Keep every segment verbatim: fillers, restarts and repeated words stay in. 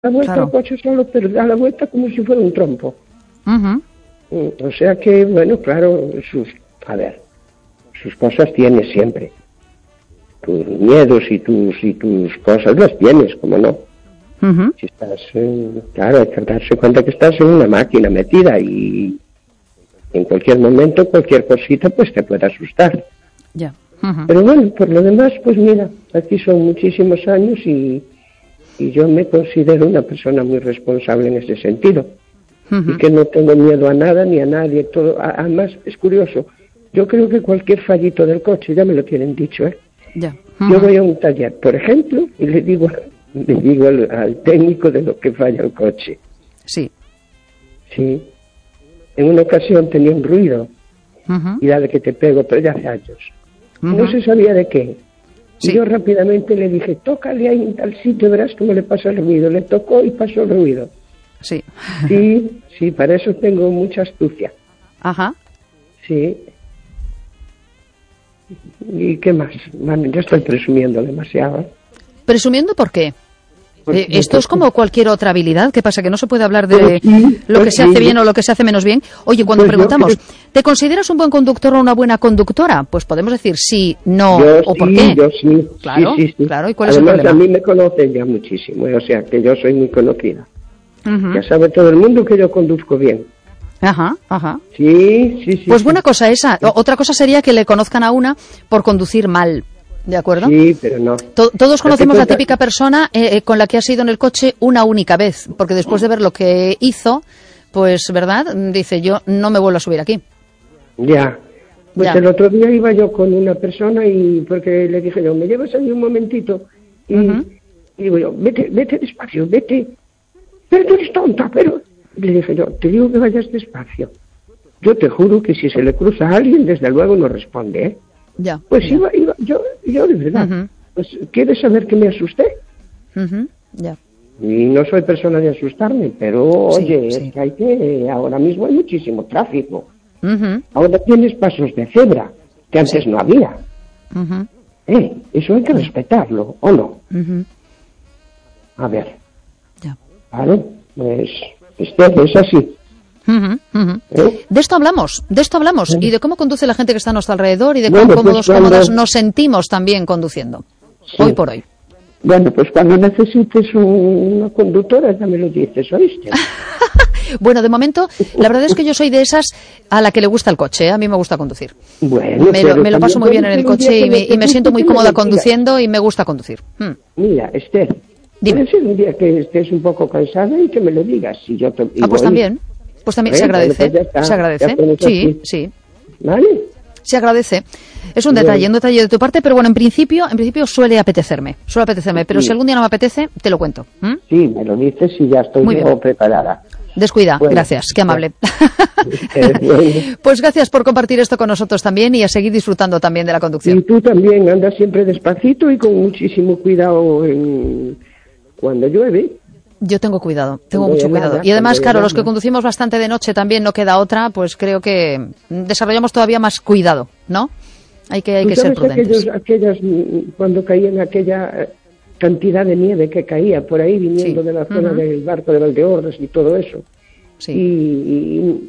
la vuelta claro. al coche solo, pero da la vuelta como si fuera un trompo. Uh-huh. O sea que, bueno, claro, sus, a ver, sus cosas tienes siempre. Tus miedos y tus y tus cosas las tienes, como no. Uh-huh. Si estás, eh, claro, hay que darse cuenta que estás en una máquina metida y en cualquier momento, cualquier cosita, pues te puede asustar. Ya. Uh-huh. Pero bueno, por lo demás, pues mira, aquí son muchísimos años y, y yo me considero una persona muy responsable en ese sentido. Uh-huh. Y que no tengo miedo a nada ni a nadie. Todo. Además, es curioso, yo creo que cualquier fallito del coche, ya me lo tienen dicho, ¿eh? Ya. Uh-huh. Yo voy a un taller, por ejemplo, y le digo, le digo al, al técnico de lo que falla el coche. Sí. Sí. En una ocasión tenía un ruido, uh-huh. y dale que te pego, pero ya hace años. Uh-huh. No se sabía de qué. Sí. Y yo rápidamente le dije, tócale ahí en tal sitio, verás cómo le pasa el ruido. Le tocó y pasó el ruido. Sí. Sí, sí, para eso tengo mucha astucia. Ajá. Sí. ¿Y qué más? Bueno, yo estoy presumiendo demasiado. ¿Presumiendo por qué? Pues, Eh, esto es como cualquier otra habilidad. ¿Qué pasa? Que no se puede hablar de pues sí, lo que pues se sí. hace bien o lo que se hace menos bien. Oye, cuando Pues yo preguntamos, creo- ¿te consideras un buen conductor o una buena conductora? Pues podemos decir sí, no Yo o sí, por qué. yo sí. Claro, sí, sí, sí. claro. ¿Y cuál es Además, el problema? a mí me conocen ya muchísimo, eh, o sea, que yo soy muy conocida. Uh-huh. Ya sabe todo el mundo que yo conduzco bien. Ajá, ajá. Sí, sí, sí. Pues sí. buena cosa esa. O- Otra cosa sería que le conozcan a una por conducir mal. ¿De acuerdo? Sí, pero no. To- Todos conocemos la cuenta- típica persona eh, eh, con la que has ido en el coche una única vez, porque después de ver lo que hizo, pues, ¿verdad? Dice, yo no me vuelvo a subir aquí. Ya. Pues Ya. el otro día iba yo con una persona y porque le dije yo, ¿me llevas ahí un momentito? Y, Ujú. y digo yo, vete, vete despacio, vete. Pero tú eres tonta, pero... Y le dije yo, te digo que vayas despacio. Yo te juro que si se le cruza a alguien, desde luego no responde, ¿eh? Ya. Pues ya. iba, iba, yo, yo de verdad. Ujú. Pues, ¿quieres saber que me asusté? Ujú, ya. Y no soy persona de asustarme, pero Sí, oye, sí. es que hay que, ahora mismo hay muchísimo tráfico. Ujú, Ahora tienes pasos de cebra, que antes no había. ujú, Eh, eso hay que respetarlo, ¿o no? ujú, A ver, ya. claro, pues, Esther, es así. Ujú, ujú. ¿eh? De esto hablamos, de esto hablamos, y de cómo conduce la gente que está a nuestro alrededor y de Bueno, cómo pues cómodos, cuando- cómodas nos sentimos también conduciendo. Sí. Hoy por hoy. Bueno, pues cuando necesites un- una conductora ya me lo dices, ¿oíste? Bueno, de momento, la verdad es que yo soy de esas a la que le gusta el coche, ¿eh? A mí me gusta conducir. Bueno, Me lo, pero me lo paso también muy bien en el puede ser un coche día y que me, no y me te siento guste muy que cómoda me digas. conduciendo y me gusta conducir. Mm. Mira, Esther, Dime. puede ser un día que estés un poco cansada y que me lo digas. Si yo te, y Ah, pues voy, también. Pues también ¿eh? se Bueno, agradece. pues ya está, Se ya agradece. hacemos Sí, así. sí. ¿Vale? Se agradece. Es un Bien. detalle, un detalle de tu parte, pero bueno, en principio, en principio suele apetecerme. Suele apetecerme, pero Sí. si algún día no me apetece, te lo cuento. ¿Mm? Sí, me lo dices y ya estoy Muy yo bien. preparada. Descuida, Bueno, gracias, qué amable. Eh, bueno. Pues gracias por compartir esto con nosotros también y a seguir disfrutando también de la Y conducción. tú también andas siempre despacito y con muchísimo cuidado en... cuando llueve. Yo tengo cuidado, tengo Cuando mucho hay cuidado. helada, Y además, cuando hay claro, los que helada. conducimos bastante de noche también no queda otra, pues creo que desarrollamos todavía más cuidado, ¿no? Hay que, hay ¿Tú que ser sabes prudentes. aquellos, aquellas, mm, cuando caían aquella eh, cantidad de nieve que caía por ahí viniendo Sí. de la zona Ujú. del barco de Valdeorras y todo eso? Sí, Y, y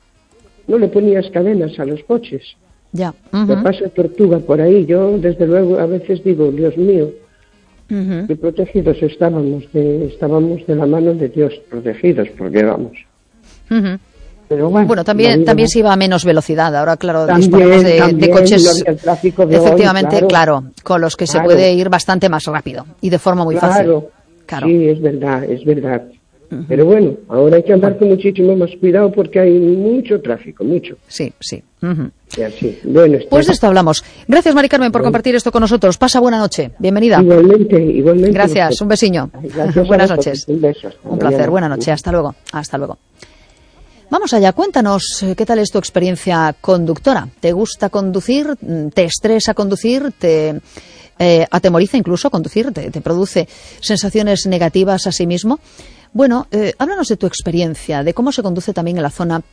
no le ponías cadenas a los coches. ya. Me Ujú, pasa tortuga por ahí. Yo, desde luego, a veces digo, Dios mío, ujú. qué protegidos estábamos de, estábamos de la mano de Dios, protegidos, porque vamos. Ujú. Pero bueno, Bueno, la también vida también va. se iba a menos velocidad. Ahora, claro, También, disponemos de, de también, coches, no había el tráfico de hoy, efectivamente, claro. claro, con los que Claro. se puede ir bastante más rápido y de forma muy Claro, fácil. Claro. sí, es verdad, es verdad. Pero bueno, ahora hay que andar con muchísimo más cuidado porque hay mucho tráfico, mucho. Sí, sí. Ujú. Y así. Bueno, Esther, Pues de esto hablamos. Gracias, Mari Carmen, por compartir esto con nosotros. Pasa buena noche. Bienvenida. igualmente, igualmente. Gracias, un besiño. Gracias a Buenas vosotros, noches. un beso, hasta Un placer, mañana. buena noche. Hasta luego. Hasta luego. Vamos allá, cuéntanos eh, qué tal es tu experiencia conductora. ¿Te gusta conducir? ¿Te estresa conducir? ¿Te eh, atemoriza incluso conducir? ¿Te, te produce sensaciones negativas a sí mismo? Bueno, eh, háblanos de tu experiencia, de cómo se conduce también en la zona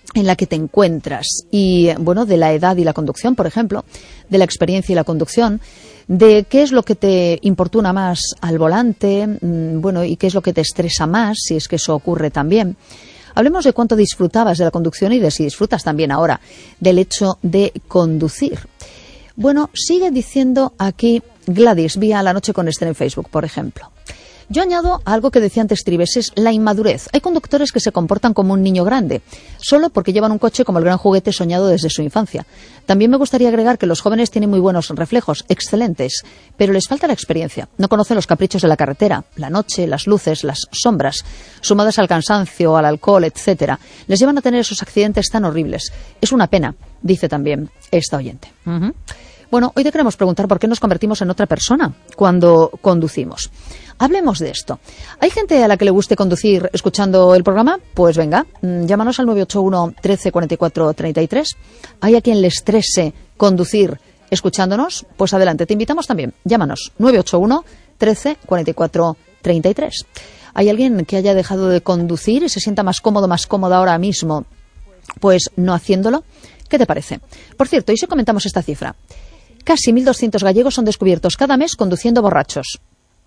en la que te encuentras y, bueno, de la edad y la conducción, por ejemplo, de la experiencia y la conducción, de qué es lo que te importuna más al volante, bueno, y qué es lo que te estresa más, si es que eso ocurre también. Hablemos de cuánto disfrutabas de la conducción y de si disfrutas también ahora del hecho de conducir. Bueno, sigue diciendo aquí Gladys, vía La Noche con Esther en Facebook, por ejemplo. Yo añado algo que decía antes Trives, es la inmadurez. Hay conductores que se comportan como un niño grande, solo porque llevan un coche como el gran juguete soñado desde su infancia. También me gustaría agregar que los jóvenes tienen muy buenos reflejos, excelentes, pero les falta la experiencia. No conocen los caprichos de la carretera, la noche, las luces, las sombras, sumadas al cansancio, al alcohol, etcétera. Les llevan a tener esos accidentes tan horribles. Es una pena, dice también esta oyente. Uh-huh. Bueno, hoy te queremos preguntar por qué nos convertimos en otra persona cuando conducimos. Hablemos de esto. ¿Hay gente a la que le guste conducir escuchando el programa? Pues venga, llámanos al nueve ocho uno, trece, cuarenta y cuatro, treinta y tres. ¿Hay a quien le estrese conducir escuchándonos? Pues adelante, te invitamos también. Llámanos, nueve ocho uno, trece, cuarenta y cuatro, treinta y tres. ¿Hay alguien que haya dejado de conducir y se sienta más cómodo, más cómoda ahora mismo, pues no haciéndolo? ¿Qué te parece? Por cierto, y si comentamos esta cifra, casi mil doscientos gallegos son descubiertos cada mes conduciendo borrachos.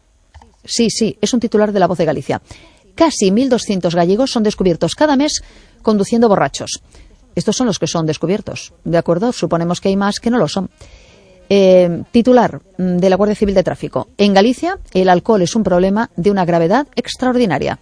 Sí, sí, es un titular de La Voz de Galicia. Casi mil doscientos gallegos son descubiertos cada mes conduciendo borrachos. Estos son los que son descubiertos, ¿de acuerdo? Suponemos que hay más que no lo son. Eh, titular de la Guardia Civil de Tráfico. En Galicia, el alcohol es un problema de una gravedad extraordinaria.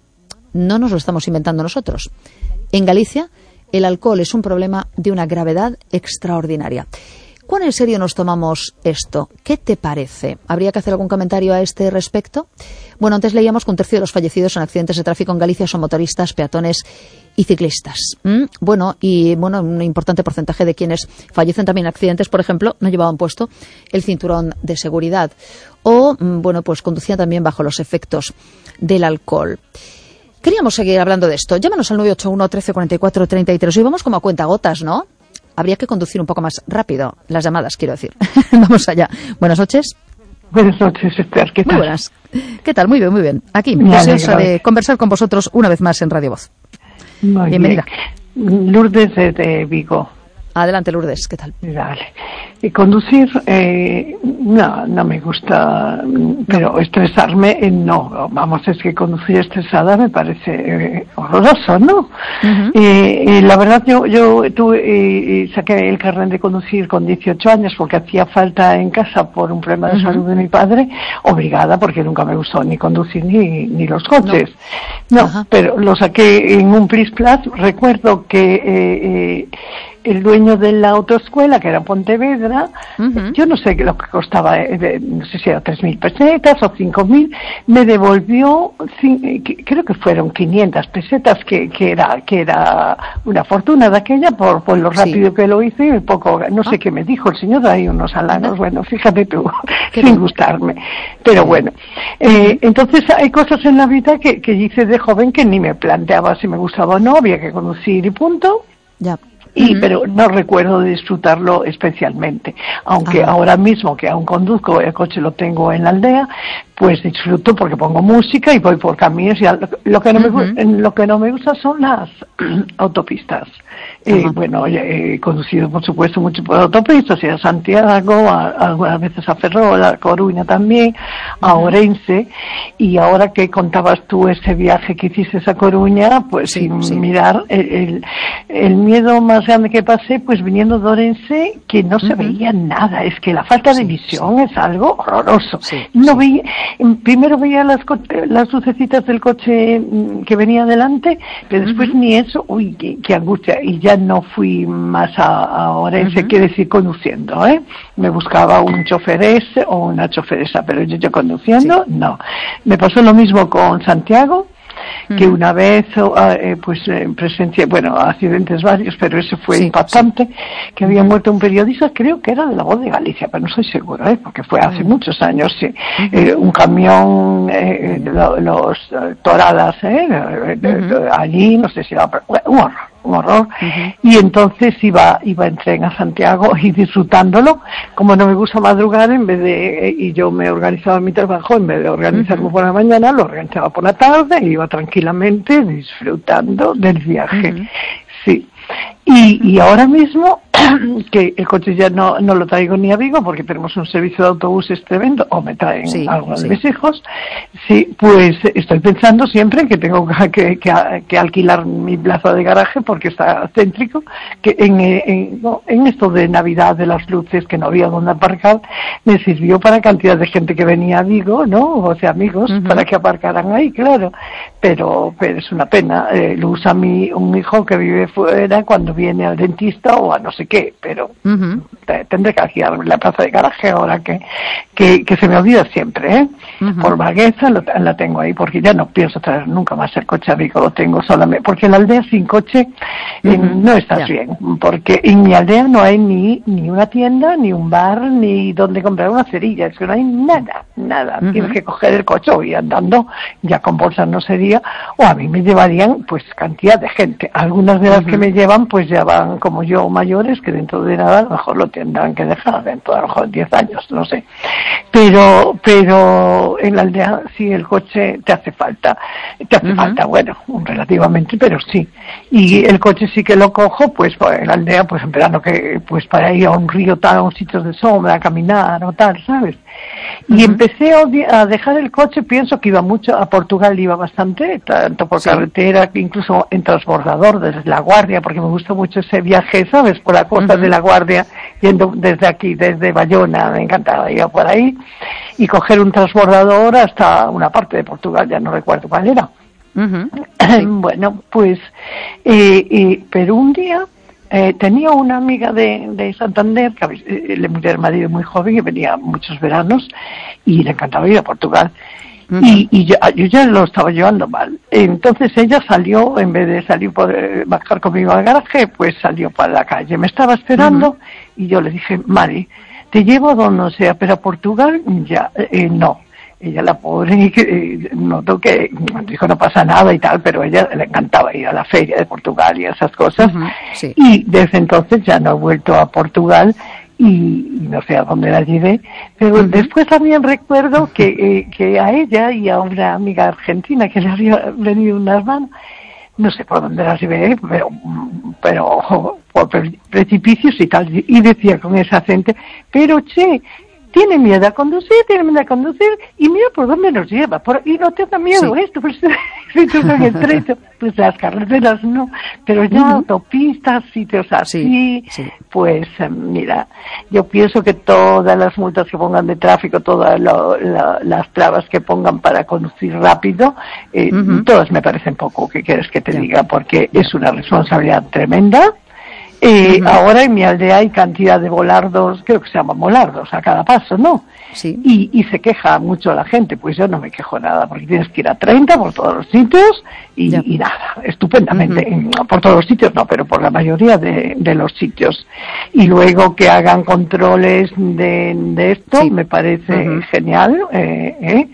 No nos lo estamos inventando nosotros. En Galicia, el alcohol es un problema de una gravedad extraordinaria. ¿Cuán en serio nos tomamos esto? ¿Qué te parece? ¿Habría que hacer algún comentario a este respecto? Bueno, antes leíamos que un tercio de los fallecidos en accidentes de tráfico en Galicia son motoristas, peatones y ciclistas. ¿Mm? Bueno, y bueno, un importante porcentaje de quienes fallecen también en accidentes, por ejemplo, no llevaban puesto el cinturón de seguridad. O, bueno, pues conducían también bajo los efectos del alcohol. Queríamos seguir hablando de esto. Llámanos al nueve ocho uno, trece, cuarenta y cuatro, treinta y tres. Hoy vamos como a cuentagotas, ¿no? Habría que conducir un poco más rápido. Las llamadas, quiero decir. Vamos allá. Buenas noches. Buenas noches, Esther. ¿Qué tal? Muy buenas. ¿Qué tal? Muy bien, muy bien. Aquí, deseosa de conversar con vosotros una vez más en Radio Voz. Muy Bienvenida. Bien. Lourdes de, de Vigo. Adelante, Lourdes. ¿Qué tal? Vale. Y conducir, eh, no, no me gusta, pero no. Estresarme, eh, no. Vamos, es que conducir estresada me parece eh, horroroso, ¿no? Uh-huh. eh, eh, la verdad, yo yo tuve, eh, saqué el carnet de conducir con dieciocho años porque hacía falta en casa por un problema de uh-huh. salud de mi padre, obligada, porque nunca me gustó ni conducir ni, ni los coches. No, no uh-huh. pero lo saqué en un plis plas. Recuerdo que eh, eh, el dueño de la autoescuela, que era Pontevedra, uh-huh. yo no sé lo que costaba, eh, no sé si era tres mil pesetas o cinco mil, me devolvió, creo que fueron quinientas pesetas, que, que era que era una fortuna de aquella por, por lo rápido sí. que lo hice y poco, no sé ah. qué me dijo el señor, hay unos halagos, bueno, fíjate tú, sin bien. gustarme, pero bueno, eh, entonces hay cosas en la vida que, que hice de joven que ni me planteaba si me gustaba o no, había que conducir y punto. Ya. Y, uh-huh. pero no recuerdo de disfrutarlo especialmente, aunque uh-huh. ahora mismo que aún conduzco, el coche lo tengo en la aldea, pues disfruto porque pongo música y voy por caminos y lo, lo que no uh-huh. me lo que no me gusta son las autopistas. Uh-huh. Eh, bueno, he conducido por supuesto mucho por autopistas, a Santiago, a, a, algunas veces a Ferrol, a Coruña también, a uh-huh. Orense, y ahora que contabas tú ese viaje que hiciste a Coruña, pues sí, sin sí. mirar el, el, el miedo más grande que pasé, pues viniendo de Orense, que no se uh-huh. veía nada, es que la falta de sí, visión sí. es algo horroroso. Sí, no sí. veía, primero veía las, las lucecitas del coche que venía adelante, pero después uh-huh. ni eso, uy, qué, qué angustia, y ya no fui más a, a Orense, uh-huh. que decir conduciendo, ¿eh? Me buscaba un chofer ese o una choferesa, pero yo, yo conduciendo, sí. no. Me pasó lo mismo con Santiago, que uh-huh. una vez eh, pues eh, presencié, bueno, accidentes varios, pero ese fue sí, impactante, sí. que había uh-huh. muerto un periodista, creo que era de La Voz de Galicia, pero no estoy seguro, ¿eh? Porque fue hace uh-huh. muchos años, sí. Uh-huh. Eh, un camión, eh, lo, los eh, toradas, ¿eh? Uh-huh. allí, no sé si era, un horror. un horror, uh-huh. y entonces iba iba en tren a Santiago y disfrutándolo, como no me gusta madrugar, en vez de, y yo me organizaba mi trabajo, en vez de organizarme uh-huh. por la mañana, lo organizaba por la tarde, e iba tranquilamente disfrutando del viaje, uh-huh. sí. Y, y ahora mismo, que el coche ya no, no lo traigo ni a Vigo porque tenemos un servicio de autobuses tremendo, o me traen sí, algunos sí. de mis hijos, sí, pues estoy pensando siempre que tengo que, que, que alquilar mi plaza de garaje porque está céntrico, que en, en, no, en esto de Navidad, de las luces, que no había donde aparcar, me sirvió para cantidad de gente que venía a Vigo, ¿no? O sea, amigos, uh-huh. para que aparcaran ahí, claro, pero, pero es una pena, eh, lo usa mi, un hijo que vive fuera cuando viene al dentista o a no sé qué, pero uh-huh. te, tendré que alquilar la plaza de garaje ahora que, que, que se me olvida siempre, ¿eh? Uh-huh. Por vagueza lo, la tengo ahí, porque ya no pienso traer nunca más el coche a Vigo, lo tengo solamente, porque en la aldea sin coche uh-huh. eh, no estás yeah. bien, porque en mi aldea no hay ni, ni una tienda, ni un bar, ni donde comprar una cerilla, es que no hay nada, nada, uh-huh. tienes que coger el coche o ir andando, ya con bolsas no sería, o a mí me llevarían pues cantidad de gente, algunas de las uh-huh. que me llevan pues ya van como yo mayores que dentro de nada a lo mejor lo tendrán que dejar dentro de a lo mejor diez años, no sé, pero pero en la aldea sí el coche te hace falta, te hace uh-huh. falta, bueno, relativamente, pero sí, y sí. el coche sí que lo cojo pues en la aldea pues en verano que pues para ir a un río tal, a un sitio de sombra, a caminar o tal, ¿sabes? Y uh-huh. empecé a dejar el coche, pienso que iba mucho, a Portugal iba bastante, tanto por sí. carretera, incluso en transbordador desde La Guardia, porque me gusta mucho ese viaje, ¿sabes? Por la costa uh-huh. de La Guardia, yendo desde aquí, desde Bayona, me encantaba ir por ahí, y coger un transbordador hasta una parte de Portugal, ya no recuerdo cuál era. Uh-huh. Sí. Bueno, pues, eh, eh, pero un día... Eh, tenía una amiga de, de Santander, que eh, le murió el marido muy joven y venía muchos veranos y le encantaba ir a Portugal. Uh-huh. Y, y yo, yo ya lo estaba llevando mal. Entonces ella salió, en vez de salir por eh, bajar conmigo al garaje, pues salió para la calle. Me estaba esperando uh-huh. y yo le dije, Mari, te llevo donde sea, pero a Portugal ya, eh, no. Ella, la pobre, eh, notó que dijo no pasa nada y tal, pero a ella le encantaba ir a la feria de Portugal y esas cosas. Uh-huh, sí. Y desde entonces ya no he vuelto a Portugal y, y no sé a dónde la llevé. Pero uh-huh. después también recuerdo que, eh, que a ella y a una amiga argentina que le había venido una hermana, no sé por dónde las llevé, pero, pero por precipicios y tal, y decía con ese acento, pero che, tiene miedo a conducir, tiene miedo a conducir, y mira por dónde nos lleva, por, y no te da miedo sí. esto, pues sitios en el trecho, pues las carreteras no, pero ya uh-huh. autopistas, sitios así, sí, sí. pues eh, mira, yo pienso que todas las multas que pongan de tráfico, todas lo, lo, las trabas que pongan para conducir rápido, eh, uh-huh. todas me parecen poco, ¿qué quieres que te yeah. diga? Porque yeah. es una responsabilidad tremenda. Eh, uh-huh. Ahora en mi aldea hay cantidad de volardos, creo que se llaman volardos a cada paso, ¿no? Sí. Y, y se queja mucho la gente, pues yo no me quejo nada, porque tienes que ir a treinta por todos los sitios y, yeah. y nada, estupendamente. Uh-huh. Por todos los sitios no, pero por la mayoría de, de los sitios. Y luego que hagan controles de, de esto, sí. me parece uh-huh. genial. Eh, eh.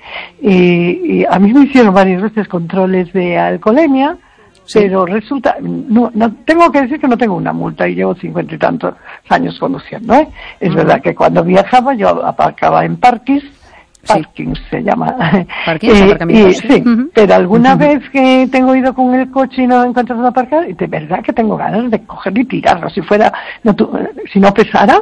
Y, y a mí me hicieron varias veces controles de alcoholemia. Sí. Pero resulta, no, no, tengo que decir que no tengo una multa y llevo cincuenta y tantos años conduciendo, ¿eh? Es uh-huh. verdad que cuando viajaba yo aparcaba en parkings, parkings sí. se llama. Parkings, eh, aparcamientos. Y, sí, uh-huh. pero alguna uh-huh. vez que tengo ido con el coche y no encuentro dónde aparcar, de verdad que tengo ganas de cogerlo y tirarlo. Si fuera, no, tu, si no pesara,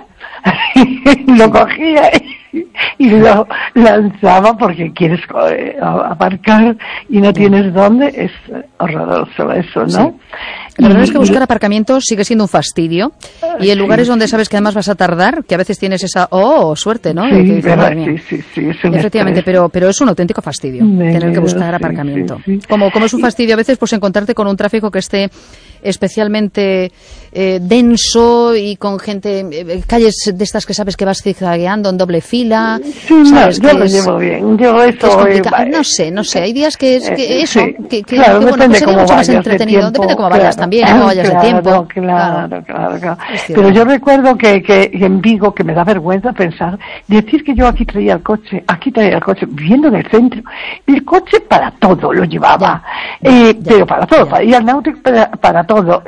lo cogía y, y lo lanzaba porque quieres eh, aparcar y no tienes dónde, es horroroso eso, ¿no? Sí. La verdad y, es que buscar aparcamientos sigue siendo un fastidio y en lugares sí, donde sabes que además vas a tardar, que a veces tienes esa, oh, suerte, ¿no? Sí, dices, verdad, sí, sí, sí, es un efectivamente, estrés. pero pero es un auténtico fastidio Me tener que buscar sí, aparcamiento. Sí, sí. Como, como es un fastidio a veces pues encontrarte con un tráfico que esté especialmente eh, denso y con gente, eh, calles de estas que sabes que vas zigzagueando en doble fila. Sí, ¿sabes? No, yo lo es, llevo bien. Yo esto es eh, no sé, no sé. Hay días que es que eh, eso, sí, que, que, claro, que bueno, pues sería mucho más entretenido. Tiempo, depende de cómo claro, vayas también, cómo vayas claro, de tiempo. Claro, claro, claro. claro. Pero yo recuerdo que, que en Vigo, que me da vergüenza pensar, decir que yo aquí traía el coche, aquí traía el coche, viendo del centro, el coche para todo lo llevaba, ya, eh, ya, pero para todo, ya. para ir al náutico para, para todo.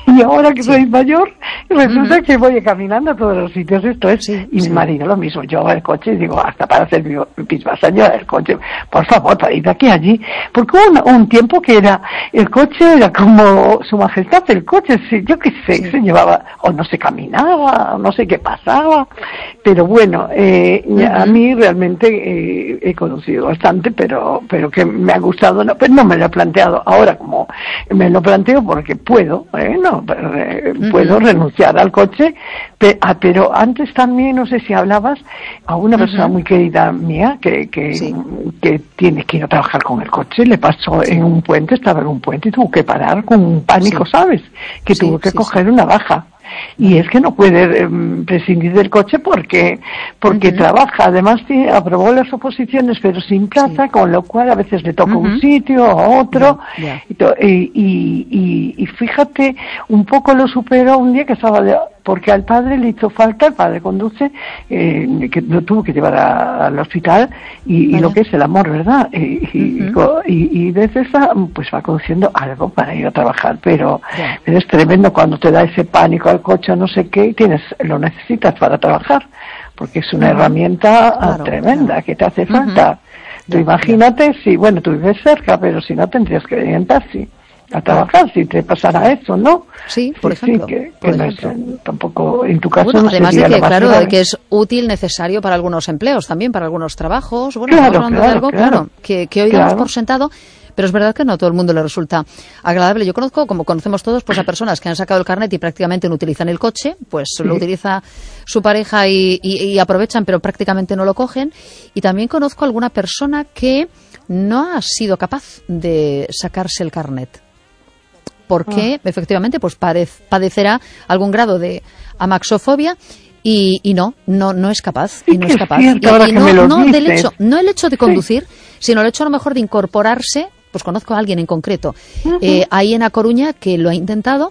y ahora que sí. soy mayor, resulta uh-huh. que voy caminando a todos los sitios, esto es, sí, y sí. mi marido lo mismo, yo el coche, digo, hasta para hacer mi, mis pasaños, el coche, por favor, para ir de aquí a allí, porque hubo un, un tiempo que era, el coche era como su majestad, el coche, yo qué sé, sí. se llevaba, o no se caminaba, o no sé qué pasaba, pero bueno, eh, uh-huh. a mí realmente eh, he conocido bastante, pero pero que me ha gustado, no, pero no me lo he planteado ahora, como me lo planteo porque puedo, eh, no, eh, uh-huh. puedo renunciar al coche, pe- ah, pero antes también, no sé si hablabas, a una uh-huh. persona muy querida mía que que, sí. que tiene que ir a trabajar con el coche, le pasó sí. en un puente, estaba en un puente y tuvo que parar con un pánico, sí. ¿sabes? Que sí, tuvo que sí, coger sí. una baja. Y es que no puede eh, prescindir del coche porque porque uh-huh. trabaja, además tiene, aprobó las oposiciones pero sin plaza, sí. con lo cual a veces le toca uh-huh. un sitio a otro yeah, yeah. Y, to- y, y, y, y fíjate, un poco lo superó un día que estaba de, porque al padre le hizo falta, el padre conduce, eh, que lo tuvo que llevar a, al hospital y, vale. y lo que es el amor, ¿verdad? Y, uh-huh. y, y desde esa pues va conduciendo algo para ir a trabajar, pero, yeah. pero es tremendo cuando te da ese pánico al coche, no sé qué, y tienes, lo necesitas para trabajar, porque es una uh-huh. herramienta claro, tremenda claro. que te hace falta. Uh-huh. Tú yeah, imagínate yeah. si, bueno, tú vives cerca, pero si no tendrías que ir en taxi a trabajar si te pasara eso, ¿no? Sí, por sí, ejemplo. Sí, que, por que no ejemplo. Es, tampoco en tu caso bueno, no además sería de que, claro, grave. de que es útil, necesario para algunos empleos, también para algunos trabajos. Bueno, claro, estamos hablando claro, de algo, claro, claro, que, que hoy claro. damos por sentado, pero es verdad que no a todo el mundo le resulta agradable. Yo conozco, como conocemos todos, pues a personas que han sacado el carnet y prácticamente no utilizan el coche, pues sí. lo utiliza su pareja y, y, y aprovechan, pero prácticamente no lo cogen. Y también conozco a alguna persona que no ha sido capaz de sacarse el carnet. Porque, ah. efectivamente, pues padecerá algún grado de amaxofobia y, y no, no, no es capaz, y no es capaz. Cierto, y, ahora y que no, me lo no dices. del hecho, no el hecho de conducir, sí. sino el hecho a lo mejor de incorporarse, pues conozco a alguien en concreto, uh-huh. eh, ahí en A Coruña que lo ha intentado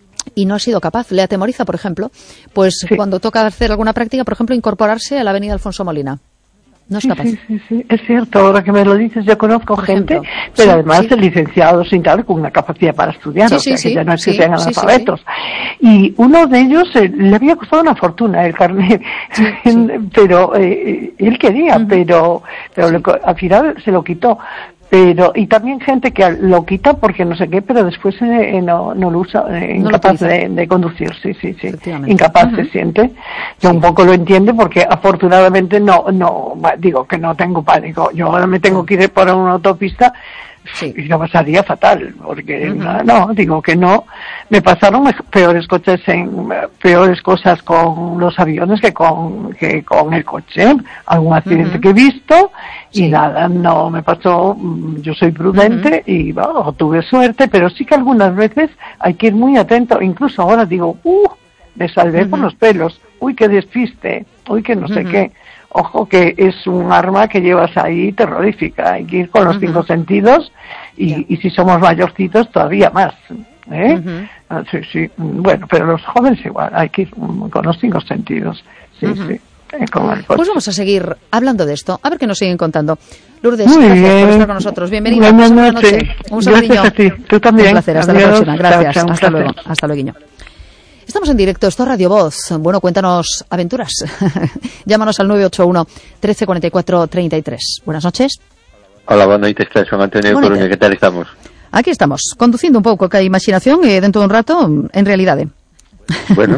y no ha sido capaz, le atemoriza, por ejemplo, pues sí. cuando toca hacer alguna práctica, por ejemplo, incorporarse a la avenida Alfonso Molina. No es sí, capaz. Sí, sí, sí, es cierto, ahora que me lo dices, yo conozco Por gente, ejemplo, pero sí, además sí. licenciados y tal, con una capacidad para estudiar, sí, o sea, sí, que ya no es sí, que sean sí, analfabetos. Sí, sí. Y uno de ellos eh, le había costado una fortuna el carnet, sí, sí. pero eh, él quería, uh-huh. pero, pero sí. le, al final se lo quitó. Pero y también gente que lo quita porque no sé qué, pero después eh, no, no lo usa, eh, no incapaz lo de, de conducir, sí, sí, sí, incapaz uh-huh. se siente. Yo sí. un poco lo entiendo porque afortunadamente no, no, digo que no tengo pánico. Yo ahora me tengo que ir por una autopista sí. y lo pasaría fatal, porque uh-huh. no, digo que no. Me pasaron peores coches en, peores cosas con los aviones que con, que con el coche. Algún accidente uh-huh. que he visto y sí. nada, no me pasó. Yo soy prudente uh-huh. y bueno, tuve suerte, pero sí que algunas veces hay que ir muy atento. Incluso ahora digo, uh, me salvé uh-huh. por los pelos. Uy, qué despiste. Uy, que no uh-huh. sé qué. Ojo que es un arma que llevas ahí terrorífica. Hay que ir con los uh-huh. cinco sentidos y, yeah. y si somos mayorcitos todavía más. ¿Eh? Uh-huh. Ah, sí, sí. Bueno, pero los jóvenes igual, hay que ir con los cinco sentidos. Sí, uh-huh. sí. Eh, pues vamos a seguir hablando de esto, a ver qué nos siguen contando. Lourdes, Muy gracias bien. por estar con nosotros. Bienvenida. Buenas Buena noches. noche. Un saludillo. Gracias a ti. Tú también. Un placer. Hasta Adiós. la próxima. Gracias. Chao, chao. Hasta luego. Hasta luego. Estamos en directo, esto es Radio Voz. Bueno, cuéntanos aventuras. Llámanos al nueve ocho uno, trece cuarenta y cuatro, treinta y tres. Buenas noches. Hola, buenas noches, Juan Antonio de Coruña. ¿Qué tal estamos? Aquí estamos, conduciendo un pouco, que a imaginación e dentro dun rato, en realidade. Bueno,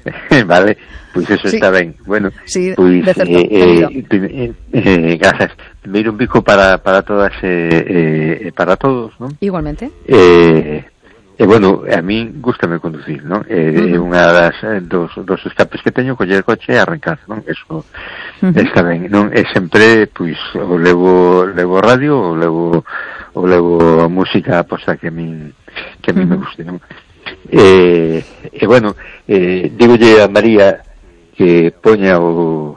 vale, pois pues eso sí. Está ben. Bueno, sí, pois, de certo, eh, eh, eh, eh, gracias. Primeiro un bico para, para todas e eh, eh, para todos, ¿no? Igualmente. Eh, E, eh, bueno, a mí gústame conducir, ¿no? É eh, uh-huh. unha das eh, dos, dos escapes que teño, coller coche e arrancar, non? Eso uh-huh. está ben, non? E sempre, pois, o levo, levo radio, o levo, o levo a música posta que a mí, que a mí uh-huh. me guste, non? E, e bueno, eh, digolle a María que poña o,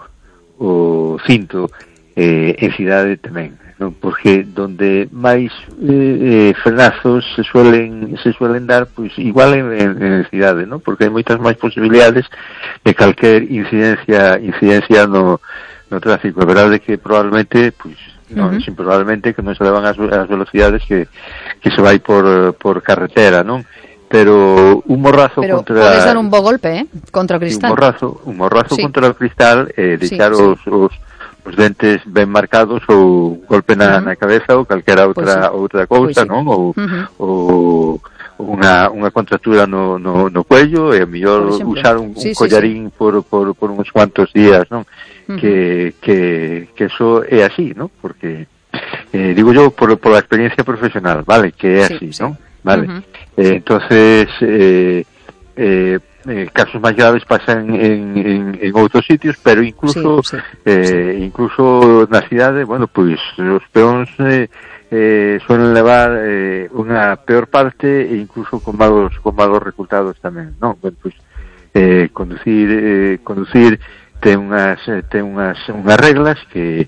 o cinto eh, en cidade tamén, non? Porque donde máis eh, frenazos se suelen se suelen dar, pois igual en, en, en cidade, non? Porque hai moitas máis posibilidades de calquer incidencia incidencia no, no tráfico. A verdade é que probablemente, pois, non, uh-huh. sin probablemente que non se levan as, as velocidades que, que se vai por, por carretera, non? pero un morrazo pero contra... Pero podes dar un bo golpe, eh? Contra o cristal. Un morrazo, un morrazo sí. contra o cristal, eh, deixar sí, os, sí. os, os dentes ben marcados ou golpe na, uh-huh. na cabeza ou calquera outra, pues sí. outra cousa, pues sí. non? Ou, uh-huh. ou unha, unha contractura no, no, no cuello, e a mellor usar un, sí, un collarín sí, sí. Por, por, por uns cuantos días, non? Uh-huh. Que, que, que eso é así, non? Porque, eh, digo yo, por, por a experiencia profesional, vale? Que é sí, así, sí. non? Vale, uh-huh. eh, entonces eh, eh, eh, casos máis graves pasan en, en, en outros sitios, pero incluso sí, sí, eh, sí. incluso na cidade, bueno, pois os peóns eh, eh, suelen levar eh, unha peor parte e incluso con malos con malos resultados tamén, non? Bueno, pois eh, conducir eh, conducir ten unhas ten unhas unhas reglas que